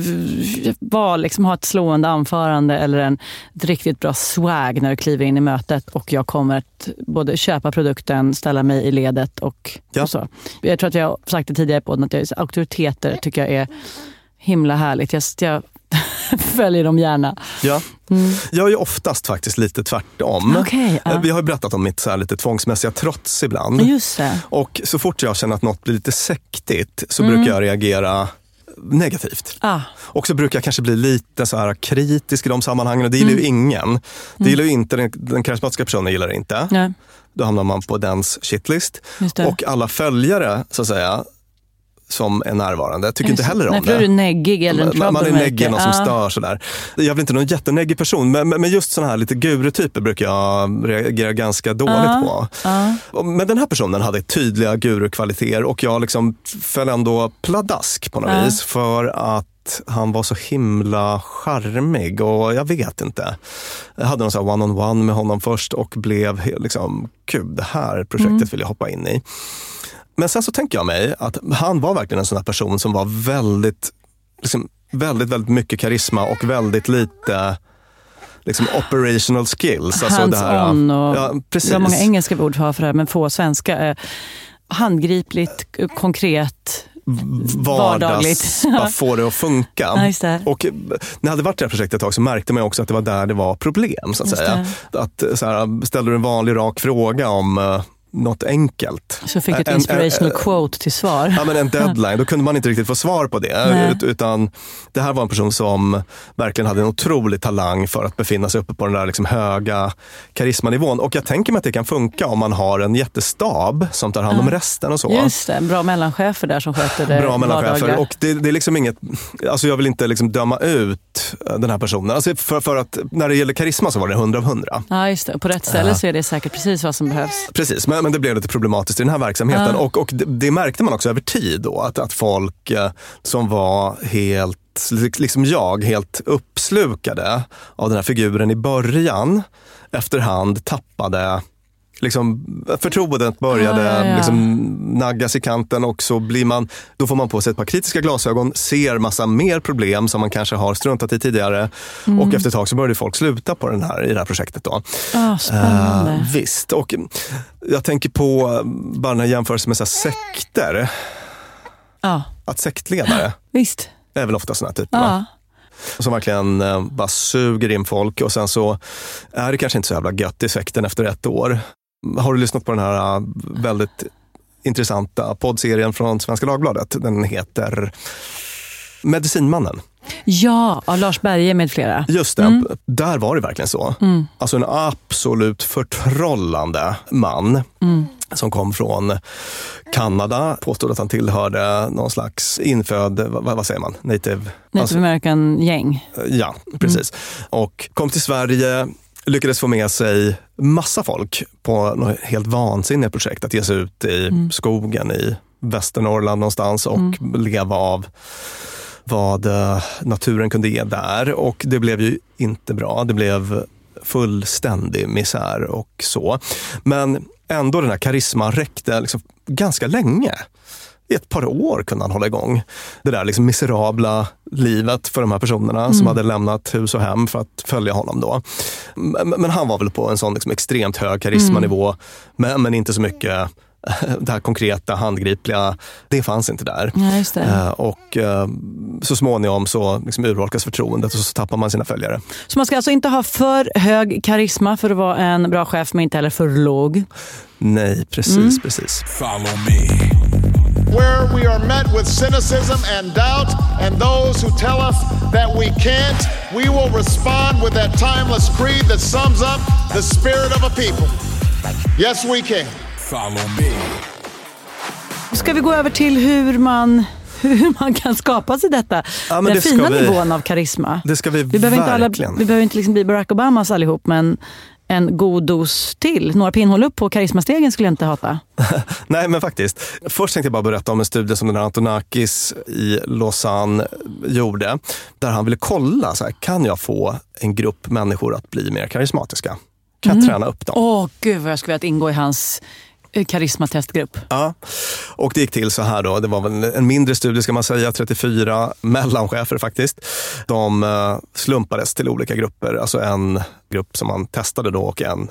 ha ett slående anförande eller ett riktigt bra swag när du kliver in i mötet och jag kommer att både köpa produkten, ställa mig i ledet och så. Jag tror att jag har sagt det tidigare på att auktoriteter tycker jag är himla härligt. Jag följer dem gärna. Ja. Jag är ju oftast faktiskt lite tvärtom. Okay, Vi har ju berättat om mitt så här lite tvångsmässiga trots ibland. Just det. Och så fort jag känner att något blir lite sektigt så brukar jag reagera negativt. Och så brukar jag kanske bli lite så här kritisk i de sammanhangen, och det gillar ju ingen. Det gillar ju inte, den karismatiska personen gillar det inte. Nej. Då hamnar man på dens shitlist. Och alla följare, så att säga, som är närvarande tycker inte heller om det. Nej, för är du neggig eller en man är neggig, någon som stör sådär. Jag vill inte någon jätteneggig person, men just såna här lite gurutyper brukar jag reagera ganska dåligt på. Men den här personen hade tydliga gurukvaliteter, och jag liksom föll ändå pladask på något vis, för att han var så himla charmig, och jag vet inte. Jag hade någon sån här one-on-one med honom först och blev liksom, gud, det här projektet vill jag hoppa in i. Men sen så tänker jag mig att han var verkligen en sån här person som var väldigt, liksom, väldigt mycket karisma och väldigt lite liksom operational skills. Alltså hands det här, on och ja, precis. Det var många engelska ord för det här, men få svenska. Handgripligt, konkret, vardagligt. Bara få det att funka. Och när jag hade varit i det här projektet ett tag så märkte man också att det var där det var problem, så att säga. Att så här, ställde du en vanlig rak fråga om något enkelt. Så fick ett inspirational quote till svar. Ja, men en deadline. Då kunde man inte riktigt få svar på det. Utan det här var en person som verkligen hade en otrolig talang för att befinna sig uppe på den där liksom höga karismanivån. Och jag tänker mig att det kan funka om man har en jättestab som tar hand om resten och så. Just det, bra mellanchefer där som sköter det. Bra mellanchefer. Och det är liksom inget, alltså jag vill inte liksom döma ut den här personen. Alltså för att när det gäller karisma så var det 100 av 100. Ja, just det. På rätt ställe så är det säkert precis vad som behövs. Precis, men det blev lite problematiskt i den här verksamheten. Och det märkte man också över tid då, att folk som var helt, liksom jag, helt uppslukade av den här figuren i början, efterhand tappade liksom, förtroendet började liksom naggas i kanten, och så blir man, då får man på sig ett par kritiska glasögon, ser massa mer problem som man kanske har struntat i tidigare, och efter ett tag så började folk sluta på i det här projektet då. Spännande. Visst, och jag tänker på bara den här jämförelsen med så här sekter. Att sektledare visst är väl ofta såna här typer, va? Som verkligen bara suger in folk, och sen så är det kanske inte så jävla gött i sekten efter 1 år. Har du lyssnat på den här väldigt intressanta poddserien från Svenska Dagbladet? Den heter Medicinmannen. Ja, av Lars Berge med flera. Just det, där var det verkligen så. Alltså en absolut förtrollande man som kom från Kanada, påstod att han tillhörde någon slags infödd, vad säger man? Native American gäng. Ja, precis. Och kom till Sverige, lyckades få med sig massa folk på något helt vansinnigt projekt, att ge sig ut i skogen i Västernorrland någonstans och leva av vad naturen kunde ge där. Och det blev ju inte bra. Det blev fullständig misär och så. Men ändå den här karisman räckte liksom ganska länge. I ett par år kunde han hålla igång det där liksom miserabla livet för de här personerna som hade lämnat hus och hem för att följa honom då. Men han var väl på en sån liksom extremt hög karismanivå, men inte så mycket det här konkreta, handgripliga, det fanns inte där. Ja, just det. Och så småningom så liksom urholkas förtroendet, och så tappar man sina följare. Så man ska alltså inte ha för hög karisma för att vara en bra chef, men inte heller för låg? Nej, precis. Follow me. Where we are met with cynicism and doubt, and those who tell us that we can't, we will respond with that timeless creed that sums up the spirit of a people. Yes, we can. Follow me. Ska vi gå över till hur man kan skapa sig detta? Ja, den fina nivån av karisma. Det ska vi verkligen. Vi behöver inte liksom bli Barack Obamas allihop, men en god dos till. Några pinnhåll upp på karismastegen skulle jag inte hata. Nej, men faktiskt. Först tänkte jag bara berätta om en studie som den här Antonakis i Lausanne gjorde. Där han ville kolla, så här, kan jag få en grupp människor att bli mer karismatiska? Kan jag träna upp dem? Gud vad jag skulle vilja ingå i hans karismatestgrupp. Ja, och det gick till så här då. Det var väl en mindre studie, ska man säga, 34 mellanchefer faktiskt. De slumpades till olika grupper, alltså en grupp som man testade då och en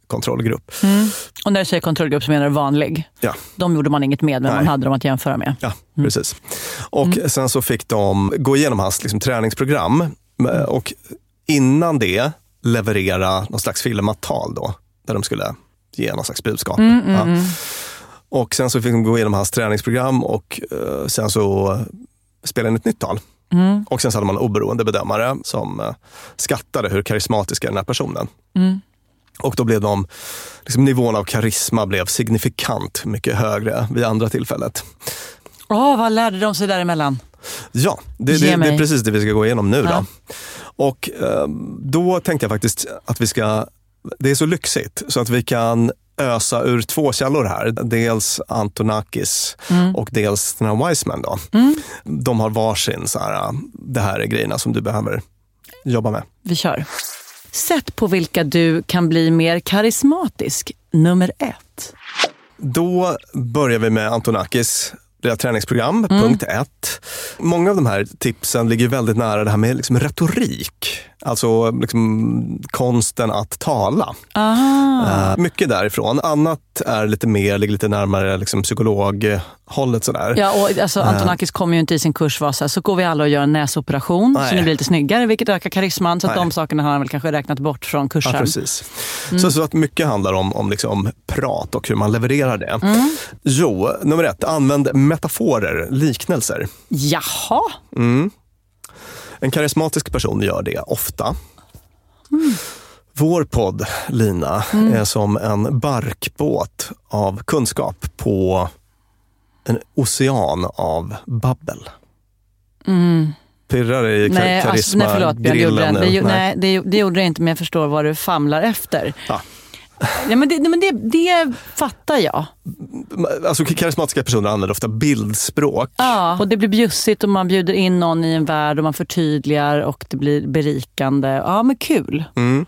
kontrollgrupp. Och när du säger kontrollgrupp så menar du vanlig? Ja. De gjorde man inget med, men man hade dem att jämföra med. Ja, precis. Och sen så fick de gå igenom hans liksom, träningsprogram och innan det leverera någon slags filmavtal då, där de skulle ge någon slags budskap. Och sen så fick de gå igenom hans träningsprogram och sen så spela in ett nytt tal. Och sen så hade man en oberoende bedömare som skattade hur karismatisk är den här personen. Och då blev liksom, nivån av karisma blev signifikant mycket högre vid andra tillfället. Vad lärde de sig däremellan? Ja, det är precis det vi ska gå igenom nu då. Och då tänkte jag faktiskt att det är så lyxigt så att vi kan ösa ur 2 källor här. Dels Antonakis och dels den här Wiseman då. De har varsin så här, det här är grejerna som du behöver jobba med. Vi kör. Sätt på vilka du kan bli mer karismatisk. Nummer 1. Då börjar vi med Antonakis träningsprogram, punkt 1. Många av de här tipsen ligger väldigt nära det här med liksom retorik. Alltså liksom konsten att tala. Mycket därifrån. Annat ligger lite närmare liksom psykologhållet sådär. Ja, och alltså, Antonakis kommer ju inte i sin kurs vara så går vi alla och gör en näsoperation så ni blir lite snyggare, vilket ökar karisman. Så att de sakerna har han väl kanske räknat bort från kursen. Ja, precis. Så att mycket handlar om liksom prat och hur man levererar det. Jo, nummer 1. Använd metaforer, liknelser. Jaha. En karismatisk person gör det ofta. Vår podd, Lina, är som en barkbåt av kunskap på en ocean av babbel. Pirrar i karisma-grillen nu? Nej, det gjorde det inte, men jag förstår vad du famlar efter. Ja. Ja, men det fattar jag. Alltså karismatiska personer använder ofta bildspråk. Ja, och det blir bjussigt och man bjuder in någon i en värld och man förtydligar och det blir berikande. Ja, men kul.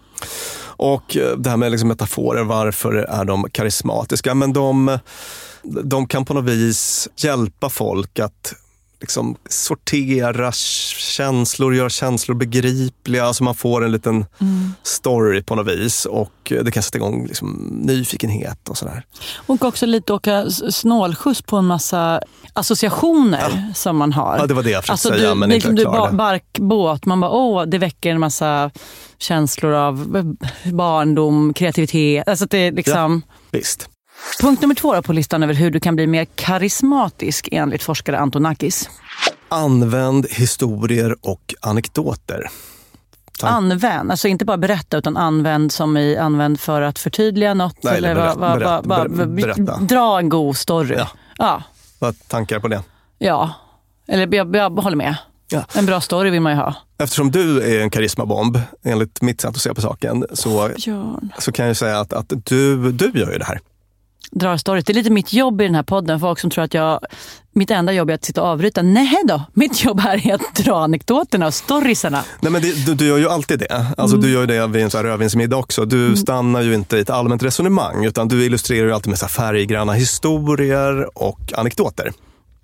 Och det här med liksom metaforer, varför är de karismatiska? Men de kan på något vis hjälpa folk att liksom sortera känslor, göra känslor begripliga, så man får en liten story på något vis, och det kan sätta igång liksom nyfikenhet och sådär. Och också lite åka snålskjuts på en massa associationer som man har. Ja, det var det jag försökte säga, men inte klar det. Barkbåt, man bara, det väcker en massa känslor av barndom, kreativitet. Alltså det är liksom... Ja, visst. Punkt nummer 2 på listan över hur du kan bli mer karismatisk enligt forskare Antonakis. Använd historier och anekdoter. Använd, alltså inte bara berätta utan använd som i använd för att förtydliga något. Nej, eller berätta. Dra en god story. Ja. Vad tankar på det? Ja, eller jag håller med. Ja. En bra story vill man ju ha. Eftersom du är en karismabomb, enligt mitt sätt att se på saken, så kan jag säga att du gör ju det här. Drar stories. Det är lite mitt jobb i den här podden. Folk som tror att mitt enda jobb är att sitta och avbryta. Nej då, mitt jobb här är att dra anekdoterna och storiesarna. Nej, men du gör ju alltid det. Alltså du gör ju det vid en sån här rödvinsmiddag också. Du stannar ju inte i ett allmänt resonemang, utan du illustrerar ju alltid med så här färggranna historier och anekdoter.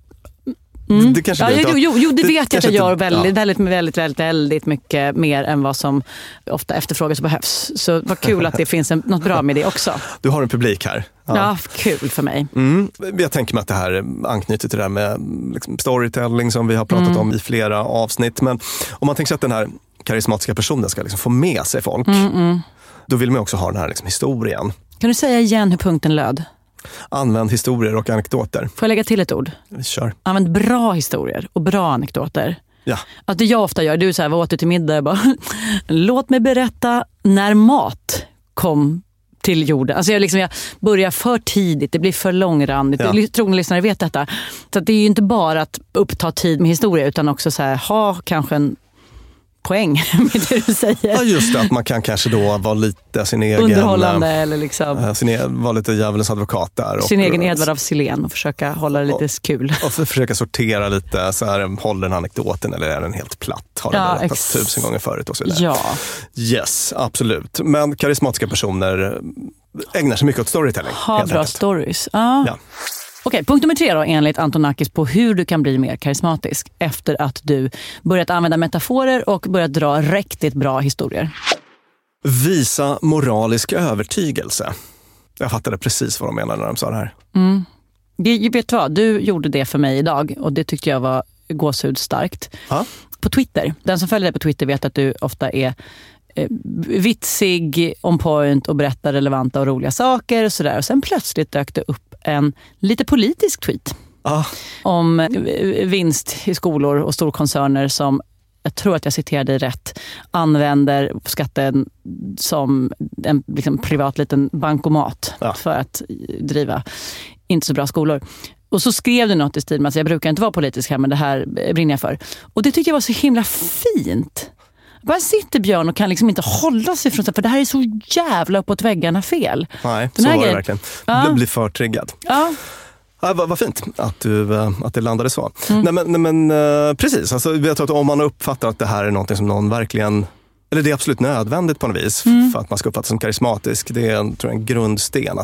Det kanske det vet jag att jag gör väldigt mycket mer än vad som ofta efterfrågas och behövs. Så vad kul att det finns något bra med det också. Du har en publik här. Ja, kul för mig. Jag tänker mig att det här anknyter till det här med liksom storytelling som vi har pratat om i flera avsnitt. Men om man tänker sig att den här karismatiska personen ska liksom få med sig folk, då vill man också ha den här liksom historien. Kan du säga igen hur punkten löd? Använd historier och anekdoter. Får jag lägga till ett ord? Kör. Använd bra historier och bra anekdoter. Ja. Att det jag ofta gör, du säger, vad åt du till middag? Jag bara, låt mig berätta när mat kom till jorden. Alltså jag börjar för tidigt, det blir för långrandigt. Ja. Trogna lyssnare vet detta. Så att det är ju inte bara att uppta tid med historia, utan också så här, ha kanske en poäng med det du säger. Ja, just det, att man kan kanske då vara lite sin egen... underhållande eller liksom... vara lite djävulens advokat där. Sin egen Edvard av Silén och försöka hålla det lite kul. Och försöka sortera lite, så här, håller den anekdoten eller är den helt platt? Har den berättat 1000 gånger förut och så vidare. Ja. Yes, absolut. Men karismatiska personer ägnar sig mycket åt storytelling. Ha bra stories. Ja. Okej, punkt nummer 3 då, enligt Antonakis på hur du kan bli mer karismatisk efter att du börjat använda metaforer och börjat dra riktigt bra historier. Visa moralisk övertygelse. Jag fattade precis vad de menade när de sa det här. Vet du vad? Du gjorde det för mig idag och det tyckte jag var gåshudstarkt. På Twitter. Den som följer dig på Twitter vet att du ofta är vitsig, on point och berättar relevanta och roliga saker och sådär. Och sen plötsligt dök det upp en lite politisk tweet om vinst i skolor och storkoncerner som, jag tror att jag citerar dig rätt, använder skatten som en liksom privat liten bankomat för att driva inte så bra skolor. Och så skrev du något i stil med att jag brukar inte vara politisk här, men det här brinner jag för. Och det tycker jag var så himla fint. Bara sitter Björn och kan liksom inte hålla sig från det, för det här är så jävla uppåt väggarna fel. Nej, så var det verkligen. Du blir för triggad. Ja. Ja, vad fint att det landade så. Nej, men precis. Alltså, jag tror att om man uppfattar att det här är något som någon verkligen, eller det är absolut nödvändigt på något vis för att man ska uppfattas som karismatisk. Det är tror jag, en grundsten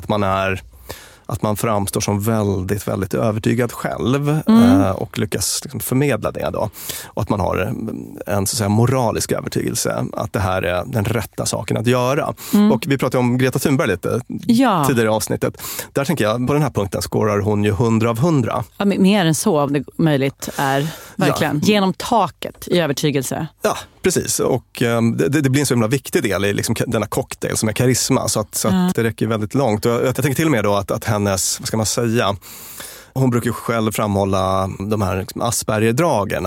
att man framstår som väldigt, väldigt övertygad själv och lyckas liksom förmedla det då. Och att man har en så att säga moralisk övertygelse att det här är den rätta saken att göra. Och vi pratade om Greta Thunberg lite tidigare i avsnittet. Där tänker jag, på den här punkten skårar hon ju 100 av 100. Ja, mer än så om det möjligt är verkligen. Genom taket i övertygelse. Ja, precis. Och det blir en så himla viktig del i liksom denna cocktail som är karisma. Så att det räcker väldigt långt. Och jag tänker till och med då att hennes, vad ska man säga, hon brukar ju själv framhålla de här liksom Asperger-dragen.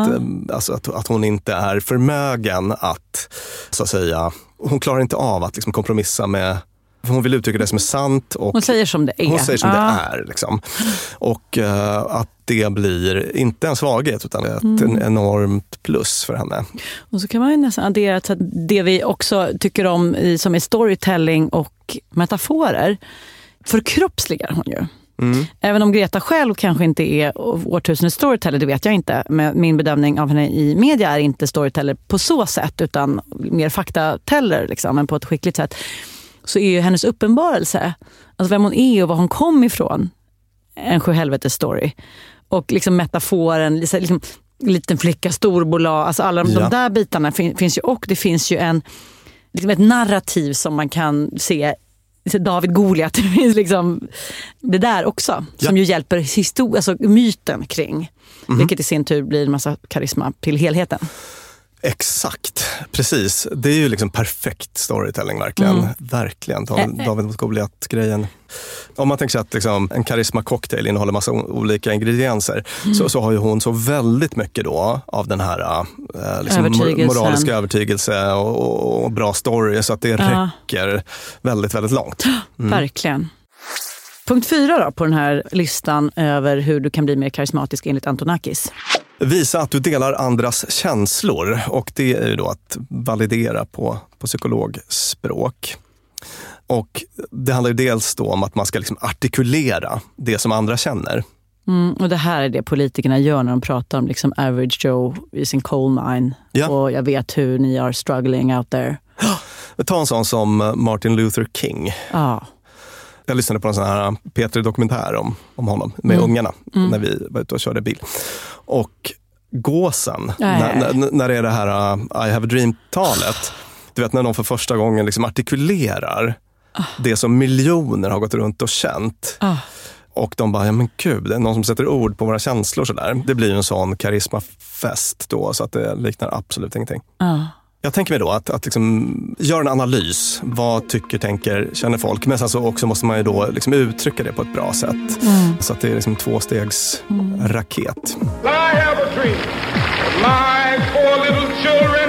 Att hon inte är förmögen att, så att säga, hon klarar inte av att liksom kompromissa med. Hon vill uttrycka det som är sant. Och hon säger som det är. Hon säger som det är. Liksom. Och att det blir inte en svaghet utan ett enormt plus för henne. Och så kan man ju nästan addera att det vi också tycker om som är storytelling och metaforer förkroppsligar hon ju. Även om Greta själv kanske inte är årtusendets storyteller, det vet jag inte. Men min bedömning av henne i media är inte storyteller på så sätt utan mer faktateller liksom, men på ett skickligt sätt. Så är ju hennes uppenbarelse, alltså vem hon är och var hon kom ifrån, en sjuhelvetes story. Och liksom metaforen, liksom liten flicka, storbolag, alltså alla de där bitarna finns ju, och det finns ju liksom ett narrativ som man kan se, David Goliat, liksom det där också, som ju hjälper alltså myten kring, vilket i sin tur blir en massa karisma till helheten. Exakt, precis. Det är ju liksom perfekt storytelling verkligen. Verkligen, David mot Goliat-grejen. Om man tänker sig att liksom, en karisma-cocktail innehåller massa olika ingredienser så har ju hon så väldigt mycket då av den här liksom moraliska övertygelse och bra story så att det räcker väldigt, väldigt långt. Verkligen. Punkt 4 då på den här listan över hur du kan bli mer karismatisk enligt Antonakis. Visa att du delar andras känslor, och det är ju då att validera på psykologspråk. Och det handlar ju dels då om att man ska liksom artikulera det som andra känner. Och det här är det politikerna gör när de pratar om liksom average Joe i sin coal mine. Och jag vet hur ni är struggling out there. Ta en sån som Martin Luther King. Jag lyssnade på en sån här P3-dokumentär om honom med ungarna när vi var ute och körde bil. Och gåsen, när det är det här I have a dream-talet, du vet när någon för första gången liksom artikulerar det som miljoner har gått runt och känt. Och de bara, ja men gud, det är någon som sätter ord på våra känslor sådär. Det blir ju en sån karismafest då, så att det liknar absolut ingenting. Jag tänker mig då att liksom göra en analys. Vad tycker, tänker, känner folk? Men sen så också måste man ju då liksom uttrycka det på ett bra sätt. Så att det är liksom 2-stegs raket. I have a dream. My 4 little children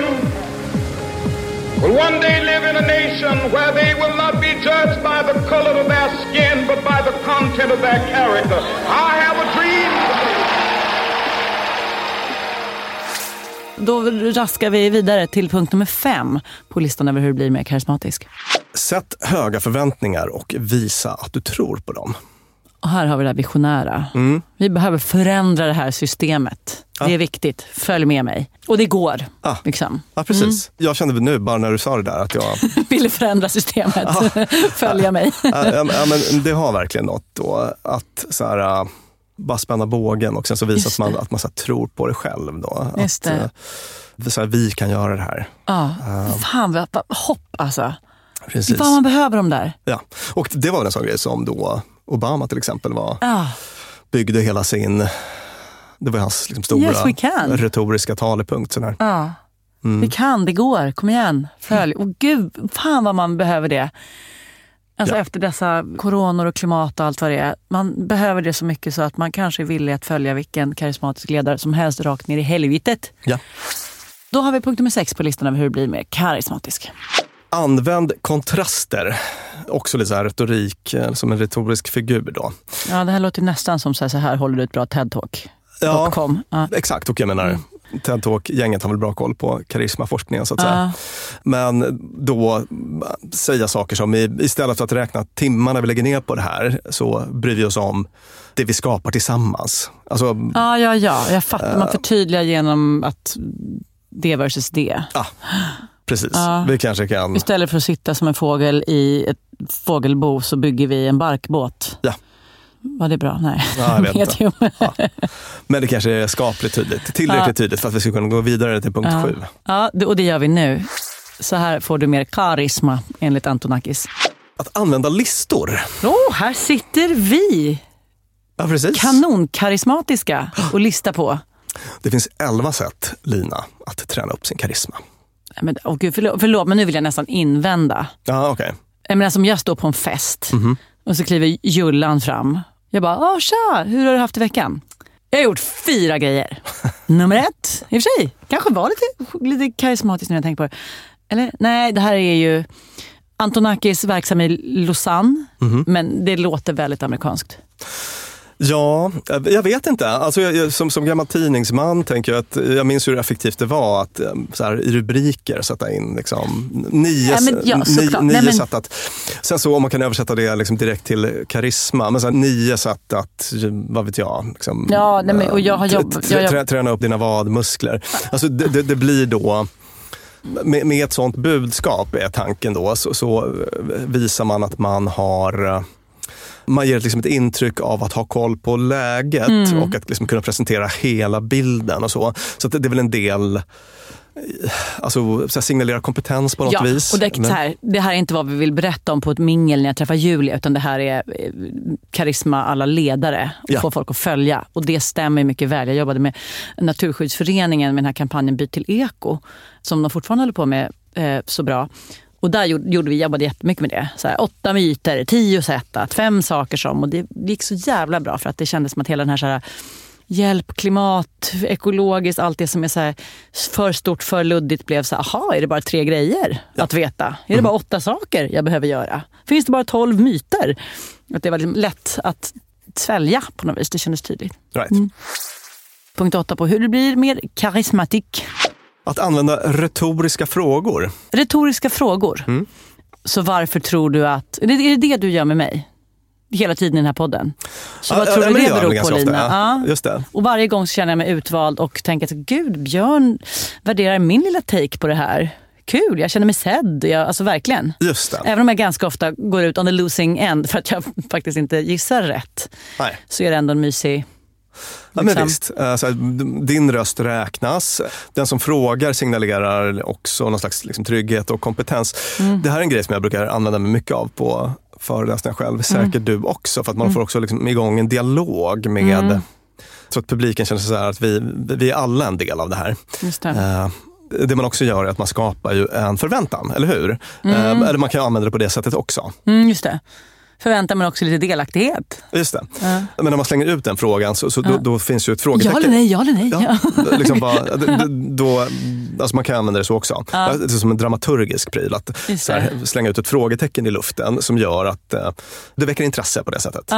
will one day live in a nation where they will not be judged by the color of their skin but by the content of their character. I have a dream. Då raskar vi vidare till punkt nummer 5 på listan över hur du blir mer karismatisk. Sätt höga förväntningar och visa att du tror på dem. Och här har vi det visionära. Vi behöver förändra det här systemet. Det är viktigt. Följ med mig. Och det går. Liksom. Ja, precis. Jag kände nu bara när du sa det där att jag ville förändra systemet. Följa mig. Men det har verkligen något då att så här, bara spänna bågen och sen så visar man att man så tror på det själv då. Just det. Att vi kan göra det här. Ja, fan vad hopp alltså. Precis. Vad man behöver de där. Ja, och det var en sån grej som då Obama till exempel byggde hela sin, det var hans liksom stora retoriska talepunkt. Sådär. Ja, vi kan, det går, kom igen, följ. Och gud, fan vad man behöver det. Alltså efter dessa coronor och klimat och allt vad det är. Man behöver det så mycket så att man kanske är villig att följa vilken karismatisk ledare som helst rakt ner i helvetet. Ja. Då har vi punkt nummer 6 på listan över hur det blir mer karismatisk. Använd kontraster. Också lite så här retorik, som en retorisk figur då. Ja, det här låter nästan som så här håller du ett bra TED-talk. Ja, exakt. Och jag menar, TED-talk-gänget har väl bra koll på karismaforskningen så att säga. Men då säga saker som istället för att räkna timmarna vi lägger ner på det här så bryr vi oss om det vi skapar tillsammans. Alltså, jag fattar. Man förtydligar genom att det versus det. Ja, precis. Vi kanske kan... Istället för att sitta som en fågel i ett fågelbo så bygger vi en barkbåt. Ja. Var det bra? Nej. Ja, jag vet inte. Men det kanske är skapligt tydligt. Tillräckligt tydligt för att vi ska kunna gå vidare till punkt 7. Ja, och det gör vi nu. Så här får du mer karisma enligt Antonakis. Att använda listor. Här sitter vi. Ja, precis. Kanonkarismatiska och lista på. Det finns 11 sätt, Lina, att träna upp sin karisma. Men, gud, förlåt, men nu vill jag nästan invända. Ja, okej. Som jag står på en fest och så kliver Jullan fram. Jag bara, tja, hur har du haft i veckan? Jag har gjort 4 grejer. Nummer 1, i och för sig, kanske var lite karismatiskt när jag tänker på det. Eller, nej, det här är ju Antonakis verksam i Lausanne, men det låter väldigt amerikanskt. Ja, jag vet inte. Alltså som gammal tidningsman tänker jag att jag minns hur effektivt det var att så här, i rubriker sätta in liksom, 9 sätt att... Sen så om man kan översätta det liksom, direkt till karisma, men så här, 9 sätt att, vad vet jag, liksom, och jag har jobbat... Träna upp dina vadmuskler. Alltså det blir då... Med ett sånt budskap är tanken då, så visar man att man ger liksom ett intryck av att ha koll på läget och att liksom kunna presentera hela bilden och så. Så det är väl en del, alltså så signalera kompetens på något vis. Och det här är inte vad vi vill berätta om på ett mingel när jag träffar Julia, utan det här är karisma alla ledare och få folk att följa. Och det stämmer mycket väl. Jag jobbade med Naturskyddsföreningen med den här kampanjen Byt till eko som de fortfarande håller på med så bra. Och där jobbade jättemycket med det. Så här, 8 myter, 10 sätt, 5 saker som. Och det gick så jävla bra för att det kändes som att hela den här, så här hjälp, klimat, ekologiskt, allt det som är så här för stort, för luddigt blev så här, är det bara 3 grejer att veta? Är det bara 8 saker jag behöver göra? Finns det bara 12 myter? Att det var liksom lätt att svälja på något vis, det kändes tydligt. Right. Punkt 8 på hur det blir mer karismatik. Att använda retoriska frågor. Retoriska frågor. Så varför tror du att... Är det du gör med mig? Hela tiden i den här podden. Så vad tror du det beror på, Lina? Ja. Just det. Och varje gång så känner jag mig utvald och tänker att gud, Björn värderar min lilla take på det här. Kul, jag känner mig sedd. Alltså verkligen. Just det. Även om jag ganska ofta går ut on the losing end för att jag faktiskt inte gissar rätt. Nej. Så är det ändå en mysig... Ja, men visst. Alltså, din röst räknas. Den som frågar signalerar också någon slags liksom, trygghet och kompetens. Det här är en grej som jag brukar använda mig mycket av på föreläsningar själv. Säkert du också. För att man får också liksom, igång en dialog med... Så att publiken känner så här att vi är alla en del av det här. Just det. Det man också gör är att man skapar ju en förväntan, eller hur? Eller man kan använda det på det sättet också. Just det. Förväntar man också lite delaktighet. Just det. Men när man slänger ut den frågan så då finns ju ett frågetecken. Ja eller nej. Ja, liksom alltså man kan använda det så också. Det är som en dramaturgisk pryl att så här, slänga ut ett frågetecken i luften som gör att det väcker intresse på det sättet.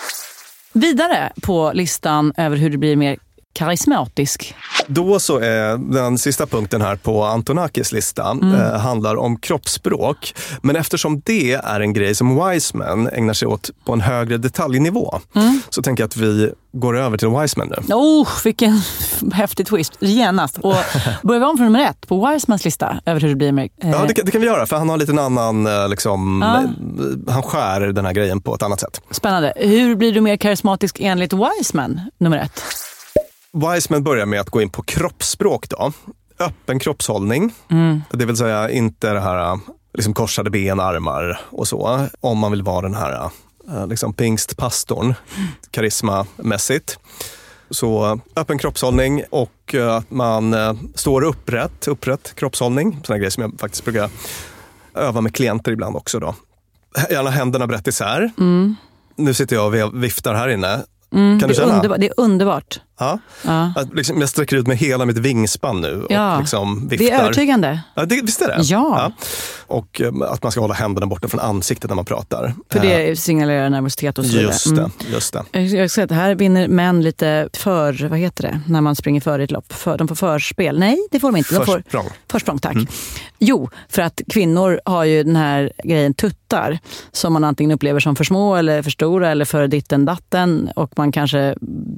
Vidare på listan över hur det blir mer karismatisk. Då så är den sista punkten här på Antonakis lista handlar om kroppsspråk. Men eftersom det är en grej som Wiseman ägnar sig åt på en högre detaljnivå så tänker jag att vi går över till Wiseman nu. Vilken häftig twist genast. Och börjar vi om från nummer 1 på Wisemans lista över hur det blir med... Ja, det kan vi göra, för han har lite en annan, han skär den här grejen på ett annat sätt. Spännande. Hur blir du mer karismatisk enligt Wiseman, nummer 1? Wiseman börjar med att gå in på kroppsspråk då. Öppen kroppshållning, det vill säga inte det här liksom korsade ben, armar och så. Om man vill vara den här liksom pingstpastorn, karismamässigt. Så öppen kroppshållning och att man står upprätt kroppshållning. Sådana grejer som jag faktiskt brukar öva med klienter ibland också då. Gärna händerna brett isär. Nu sitter jag och viftar här inne. Kan du känna? Det är underbart. Ja. Liksom, jag sträcker ut med hela mitt vingspann nu och liksom viftar. Det är övertygande. Ja, visst är det? Ja. Och att man ska hålla händerna borta från ansiktet när man pratar. För det signalerar nervositet och så vidare. Just det. Jag ska säga att här vinner män lite vad heter det? När man springer före ett lopp. De får förspel. Nej, det får de inte. Försprång, tack. Jo, för att kvinnor har ju den här grejen tuttar som man antingen upplever som för små eller för stora eller för ditten datten. Och man kanske,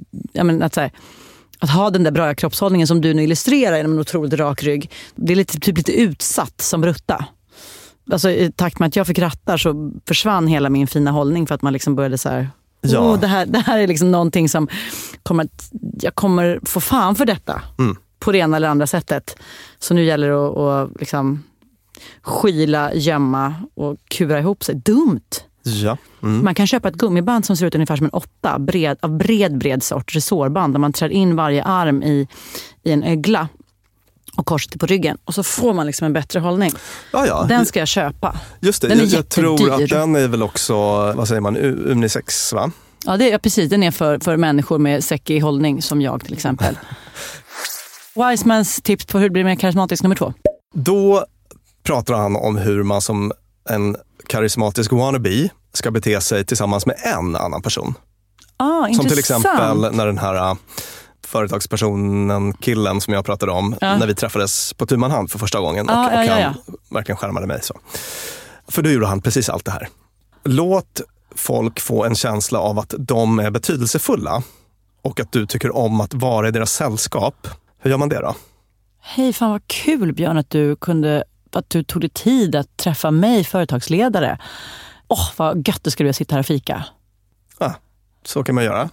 att ha den där bra kroppshållningen som du nu illustrerar genom en otroligt rak rygg, det är lite utsatt som brutta. Alltså i takt med att jag fick rattar så försvann hela min fina hållning för att man liksom började så här, det här är liksom någonting som jag kommer få fan för detta på det ena eller andra sättet. Så nu gäller det att liksom skyla, gömma och kura ihop sig. Dumt! Ja. Man kan köpa ett gummiband som ser ut ungefär som en 8 av bred sort, resårband, där man trär in varje arm i en ögla och korsar på ryggen. Och så får man liksom en bättre hållning. Ja. Den ska jag köpa. Just det, jag tror att den är väl också, vad säger man, unisex, va? Ja, precis. Den är för människor med säckig hållning som jag till exempel. Wisemans tips på hur det blir mer karismatisk nummer 2. Då pratar han om hur man som en karismatisk wannabe ska bete sig tillsammans med en annan person. Som till exempel när den här företagspersonen, killen som jag pratade om, när vi träffades på tu man hand för första gången och han verkligen skärmade mig så. För då gjorde han precis allt det här. Låt folk få en känsla av att de är betydelsefulla och att du tycker om att vara i deras sällskap. Hur gör man det då? Hej, fan vad kul Björn att du tog dig tid att träffa mig, företagsledare. Vad gött det skulle jag sitta här och fika. Så kan man göra.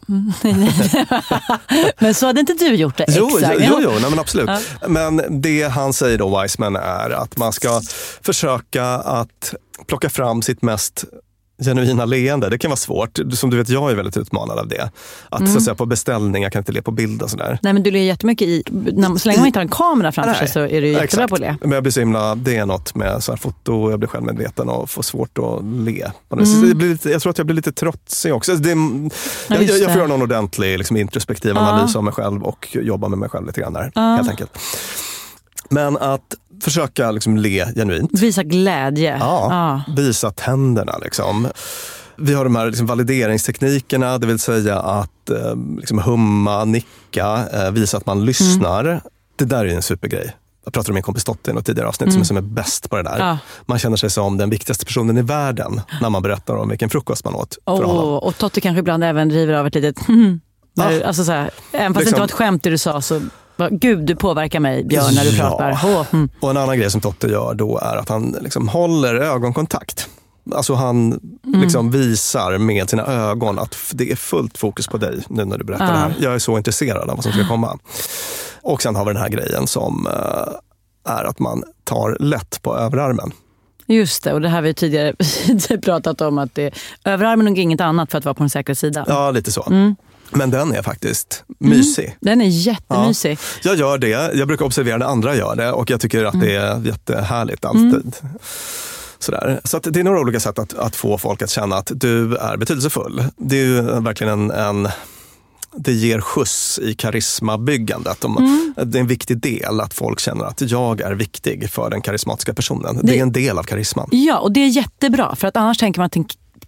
Men så hade inte du gjort det. Jo, men absolut. Men det han säger då, Wiseman, är att man ska försöka att plocka fram sitt mest genuina leende. Det kan vara svårt. Som du vet, jag är väldigt utmanad av det. Så att säga, på beställning, jag kan inte le på bild och sådär. Nej, men du ler jättemycket så länge man inte har en kamera framför sig så är du jättebra på att le. Men jag blir så himla, det är något med så här foto, jag blir självmedveten och får svårt att le. Jag tror att jag blir lite trotsig också. Jag får göra någon ordentlig liksom, introspektiv analys av mig själv och jobba med mig själv lite grann där, helt enkelt. Men att försöka liksom le genuint. Visa glädje. Visa tänderna liksom. Vi har de här liksom valideringsteknikerna, det vill säga att liksom humma, nicka, visa att man lyssnar. Det där är en supergrej. Jag pratade med min kompis Totte i något tidigare avsnitt som är bäst på det där. Man känner sig som den viktigaste personen i världen när man berättar om vilken frukost man åt för honom. Och Totte kanske ibland även driver av ett litet alltså så här, även fast det inte var ett skämt det du sa så Gud, du påverkar mig, Björn, när du pratar. Och en annan grej som Totte gör då är att han liksom håller ögonkontakt. Alltså han liksom visar med sina ögon att det är fullt fokus på dig nu när du berättar det här. Jag är så intresserad av vad som ska komma. Och sen har vi den här grejen som är att man tar lätt på överarmen. Just det, och det här har vi tidigare pratat om att överarmen är inget annat för att vara på den säkra sidan. Ja, lite så. Men den är faktiskt mysig. Den är jättemysig. Jag gör det. Jag brukar observera när andra gör det. Och jag tycker att det är jättehärligt alltid. Sådär. Så att det är några olika sätt att få folk att känna att du är betydelsefull. Det är ju verkligen det ger skjuts i karismabyggandet. Det är en viktig del att folk känner att jag är viktig för den karismatiska personen. Det är en del av karisman. Ja, och det är jättebra. För att annars tänker man att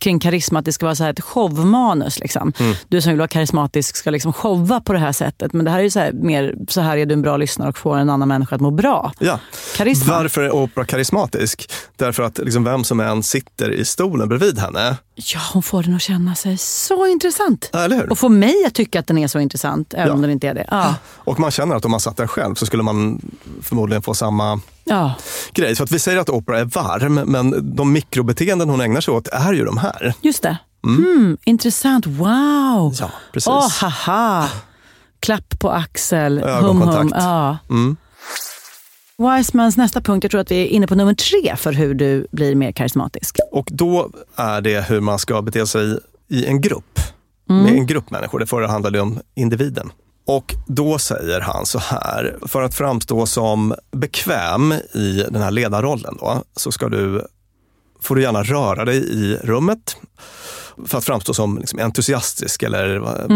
kring karisma att det ska vara så här ett showmanus liksom. Du som vill vara karismatisk ska liksom showa på det här sättet, men det här är ju så här, mer så här är du en bra lyssnare och får en annan människa att må bra. Ja. Karisma. Varför är Oprah karismatisk? Därför att liksom vem som än sitter i stolen bredvid henne. Ja, hon får den att känna sig så intressant. Eller hur? Och får mig att tycka att den är så intressant, även om den inte är det. Ja. Och man känner att om man satt där själv så skulle man förmodligen få samma grej. Så att vi säger att Oprah är varm, men de mikrobeteenden hon ägnar sig åt är ju de här. Just det. Intressant. Wow. Ja, precis. Haha. Klapp på axel. Ögonkontakt. Ja. Wisemans nästa punkt, jag tror att vi är inne på nummer 3 för hur du blir mer karismatisk. Och då är det hur man ska bete sig i en grupp. Med en grupp människor. Det förra handlade om individen. Och då säger han så här: för att framstå som bekväm i den här ledarrollen då, så får du gärna röra dig i rummet för att framstå som liksom entusiastisk eller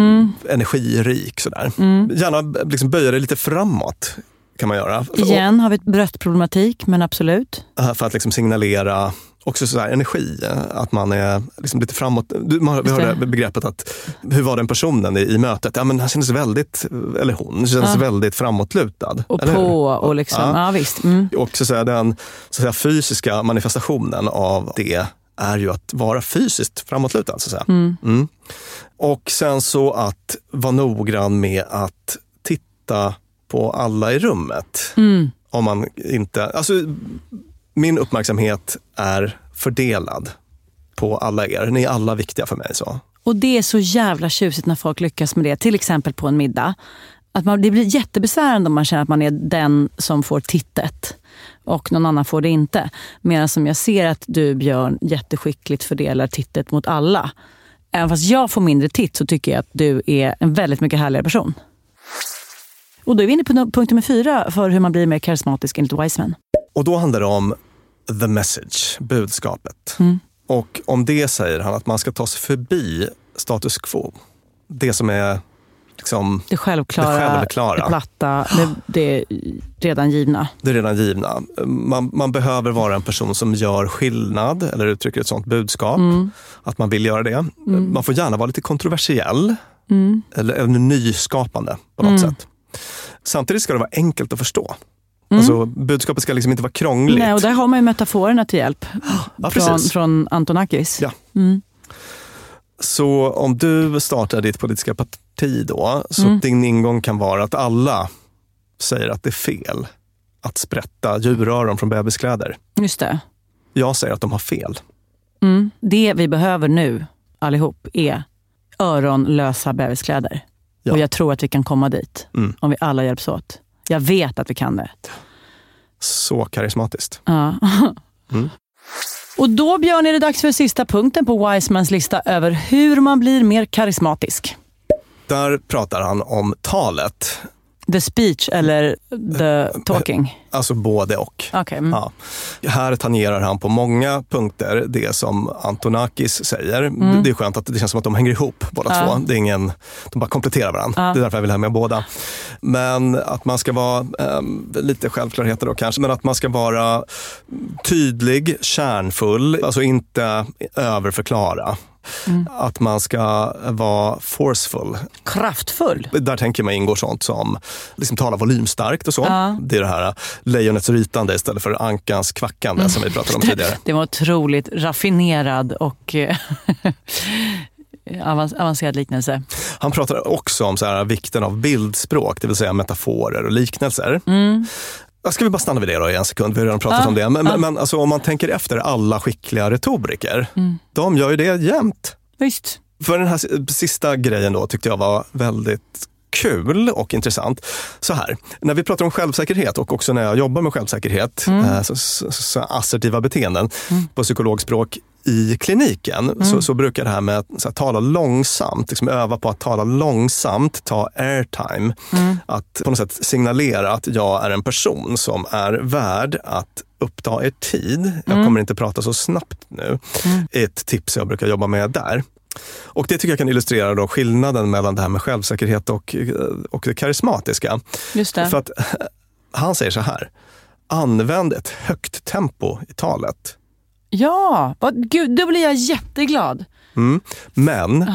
energirik sådär. Gärna liksom böja dig lite framåt kan man göra. Igen har vi ett bröstproblematik, men absolut. För att liksom signalera också så här energi, att man är liksom lite framåt. Vi hörde begreppet att hur var den personen i mötet? Ja, men han kändes väldigt, eller hon kändes väldigt framåtlutad. Och på och liksom, ja visst. Och så säga, den så säga, fysiska manifestationen av det är ju att vara fysiskt framåtlutad så att säga. Och sen så att vara noggrann med att titta på alla i rummet. Om man inte, alltså min uppmärksamhet är fördelad på alla er. Ni är alla viktiga för mig så. Och det är så jävla tjusigt när folk lyckas med det. Till exempel på en middag. Att det blir jättebesvärande om man känner att man är den som får tittet och någon annan får det inte. Medan som jag ser att du, Björn, jätteskickligt fördelar tittet mot alla. Även fast jag får mindre titt så tycker jag att du är en väldigt mycket härligare person. Och då är vi inne på punkt nummer 4 för hur man blir mer karismatisk enligt Wiseman. Och då handlar det om the message, budskapet. Och om det säger han att man ska ta sig förbi status quo. Det som är liksom det självklara. Det platta, det är redan givna. Det är redan givna. Man behöver vara en person som gör skillnad eller uttrycker ett sånt budskap. Att man vill göra det. Man får gärna vara lite kontroversiell eller nyskapande på något sätt. Samtidigt ska det vara enkelt att förstå. Alltså, budskapet ska liksom inte vara krångligt. Nej, och där har man ju metaforerna till hjälp från Antonakis. Ja. Så om du startar ditt politiska parti då, så din ingång kan vara att alla säger att det är fel att sprätta djuröron från bebiskläder. Just det. Jag säger att de har fel. Det vi behöver nu allihop är öronlösa bebiskläder. Ja. Och jag tror att vi kan komma dit om vi alla hjälps åt. Jag vet att vi kan det. Så karismatiskt. Ja. Och då, Björn, är det dags för sista punkten på Wisemans lista över hur man blir mer karismatisk. Där pratar han om talet. The speech eller the talking? Alltså både och. Okay. Ja. Här tangerar han på många punkter det som Antonakis säger. Det är skönt att det känns som att de hänger ihop båda två. Det är de bara kompletterar varandra. Det är därför jag vill ha med båda. Men att man ska vara lite självklarheter då kanske, men att man ska vara tydlig, kärnfull, alltså inte överförklara. Att man ska vara forceful. Kraftfull. Där tänker man ingår sånt som liksom tala volymstarkt och så. Det är det här lejonets rytande istället för ankans kvackande som vi pratade om tidigare. Det var otroligt raffinerad och avancerad liknelse. Han pratar också om så här, vikten av bildspråk, det vill säga metaforer och liknelser. Ska vi bara stanna vid det då i en sekund? Vi har redan pratat om det. Men alltså, om man tänker efter, alla skickliga retoriker, de gör ju det jämt. Visst. För den här sista grejen då tyckte jag var väldigt kul och intressant. Så här, när vi pratar om självsäkerhet och också när jag jobbar med självsäkerhet, så assertiva beteenden på psykologspråk i kliniken, så brukar det här med att tala långsamt, liksom öva på att tala långsamt, ta airtime, att på något sätt signalera att jag är en person som är värd att uppta er tid. Jag kommer inte prata så snabbt nu. Ett tips jag brukar jobba med där. Och det tycker jag kan illustrera då skillnaden mellan det här med självsäkerhet och det karismatiska. Just det. För att han säger så här: använd ett högt tempo i talet. Ja, gud, då blir jag jätteglad. Men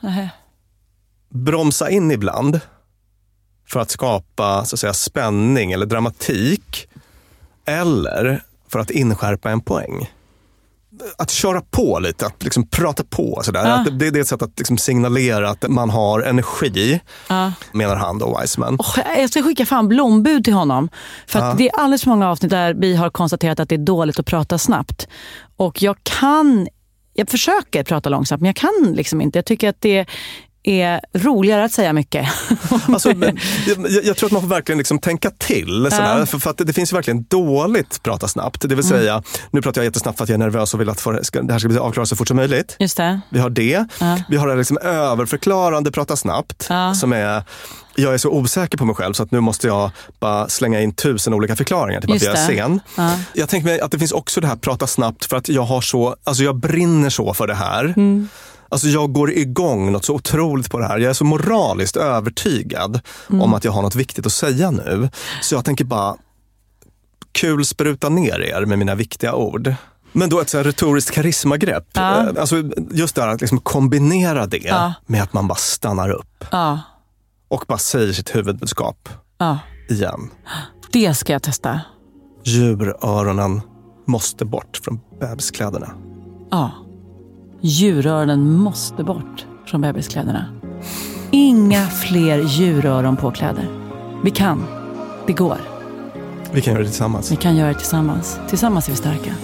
bromsa in ibland för att skapa så att säga, spänning eller dramatik, eller för att inskärpa en poäng. Att köra på lite, att liksom prata på sådär. Att det är ett sätt att liksom signalera att man har energi, menar han då, Wiseman. Jag ska skicka fan blombud till honom. För att det är alldeles för många avsnitt där vi har konstaterat att det är dåligt att prata snabbt. Och jag försöker prata långsamt, men jag kan liksom inte. Jag tycker att det är roligare att säga mycket. Alltså, jag tror att man får verkligen liksom tänka till. Sådär, för att det finns verkligen dåligt prata snabbt. Det vill säga, nu pratar jag jättesnabbt för att jag är nervös och vill att det här ska bli avklarat så fort som möjligt. Just det. Vi har det. Vi har det liksom överförklarande prata snabbt. Som är, jag är så osäker på mig själv så att nu måste jag bara slänga in 1000 olika förklaringar till att jag är sen. Jag tänker mig att det finns också det här prata snabbt för att jag brinner så för det här. Alltså jag går igång något så otroligt på det här. Jag är så moraliskt övertygad om att jag har något viktigt att säga nu. Så jag tänker bara spruta ner er med mina viktiga ord. Men då ett så här retoriskt karismagrepp. Alltså just det här att liksom kombinera det med att man bara stannar upp. Och bara säger sitt huvudbudskap igen. Det ska jag testa. Djuröronen måste bort från bebiskläderna. Djuröronen måste bort från bebiskläderna. Inga fler djuröron på kläder. Vi kan. Det går. Vi kan göra det tillsammans. Vi kan göra det tillsammans. Tillsammans är vi starka.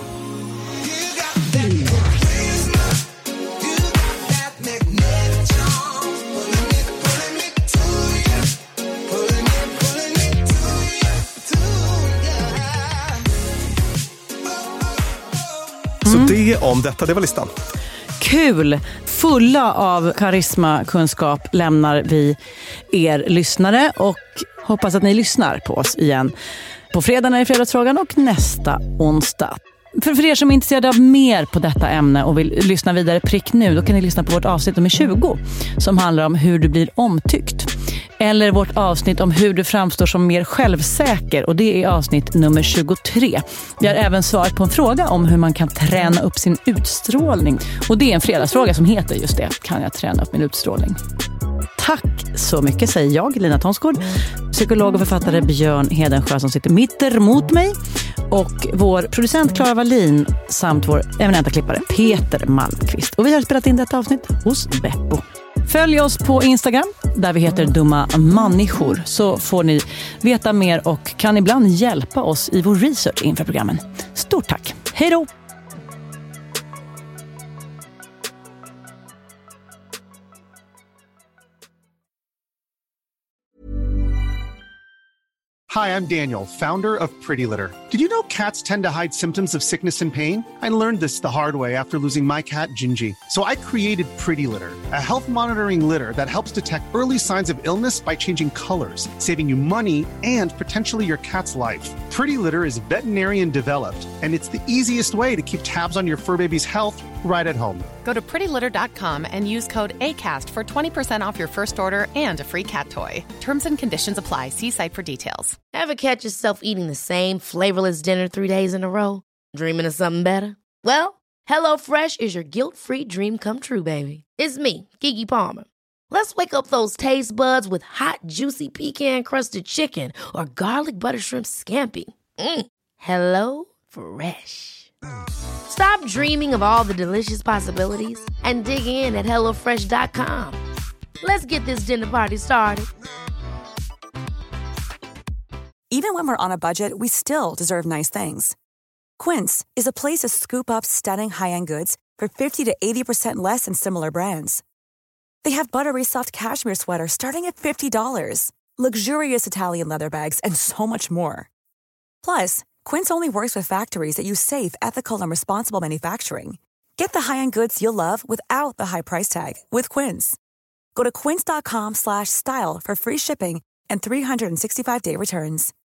Så det om detta, det var listan. Kul! Fulla av karismakunskap lämnar vi er lyssnare och hoppas att ni lyssnar på oss igen på fredag när det är fredagsfrågan och nästa onsdag. För er som är intresserade av mer på detta ämne och vill lyssna vidare prick nu, då kan ni lyssna på vårt avsnitt nummer 20 som handlar om hur du blir omtyckt. Eller vårt avsnitt om hur du framstår som mer självsäker, och det är avsnitt nummer 23. Vi har även svarat på en fråga om hur man kan träna upp sin utstrålning. Och det är en fredagsfråga som heter just det. Kan jag träna upp min utstrålning? Tack så mycket, säger jag, Lina Thomsgård, psykolog och författare Björn Hedensjö som sitter mitt emot mig, och vår producent Clara Wallin samt vår eminenta klippare Peter Malmqvist. Och vi har spelat in detta avsnitt hos Beppo. Följ oss på Instagram där vi heter Dumma Människor, så får ni veta mer och kan ibland hjälpa oss i vår research inför programmen. Stort tack. Hej då! Hi, I'm Daniel, founder of Pretty Litter. Did you know cats tend to hide symptoms of sickness and pain? I learned this the hard way after losing my cat, Gingy. So I created Pretty Litter, a health monitoring litter that helps detect early signs of illness by changing colors, saving you money and potentially your cat's life. Pretty Litter is veterinarian developed, and it's the easiest way to keep tabs on your fur baby's health right at home. Go to prettylitter.com and use code ACAST for 20% off your first order and a free cat toy. Terms and conditions apply. See site for details. Ever catch yourself eating the same flavorless dinner 3 days in a row? Dreaming of something better? Well, HelloFresh is your guilt-free dream come true, baby. It's me, Keke Palmer. Let's wake up those taste buds with hot, juicy pecan-crusted chicken or garlic butter shrimp scampi. Hello Fresh. Stop dreaming of all the delicious possibilities and dig in at HelloFresh.com. Let's get this dinner party started. Even when we're on a budget, we still deserve nice things. Quince is a place to scoop up stunning high-end goods for 50 to 80% less than similar brands. They have buttery soft cashmere sweaters starting at $50, luxurious Italian leather bags, and so much more. Plus, Quince only works with factories that use safe, ethical, and responsible manufacturing. Get the high-end goods you'll love without the high price tag with Quince. Go to quince.com/style for free shipping and 365-day returns.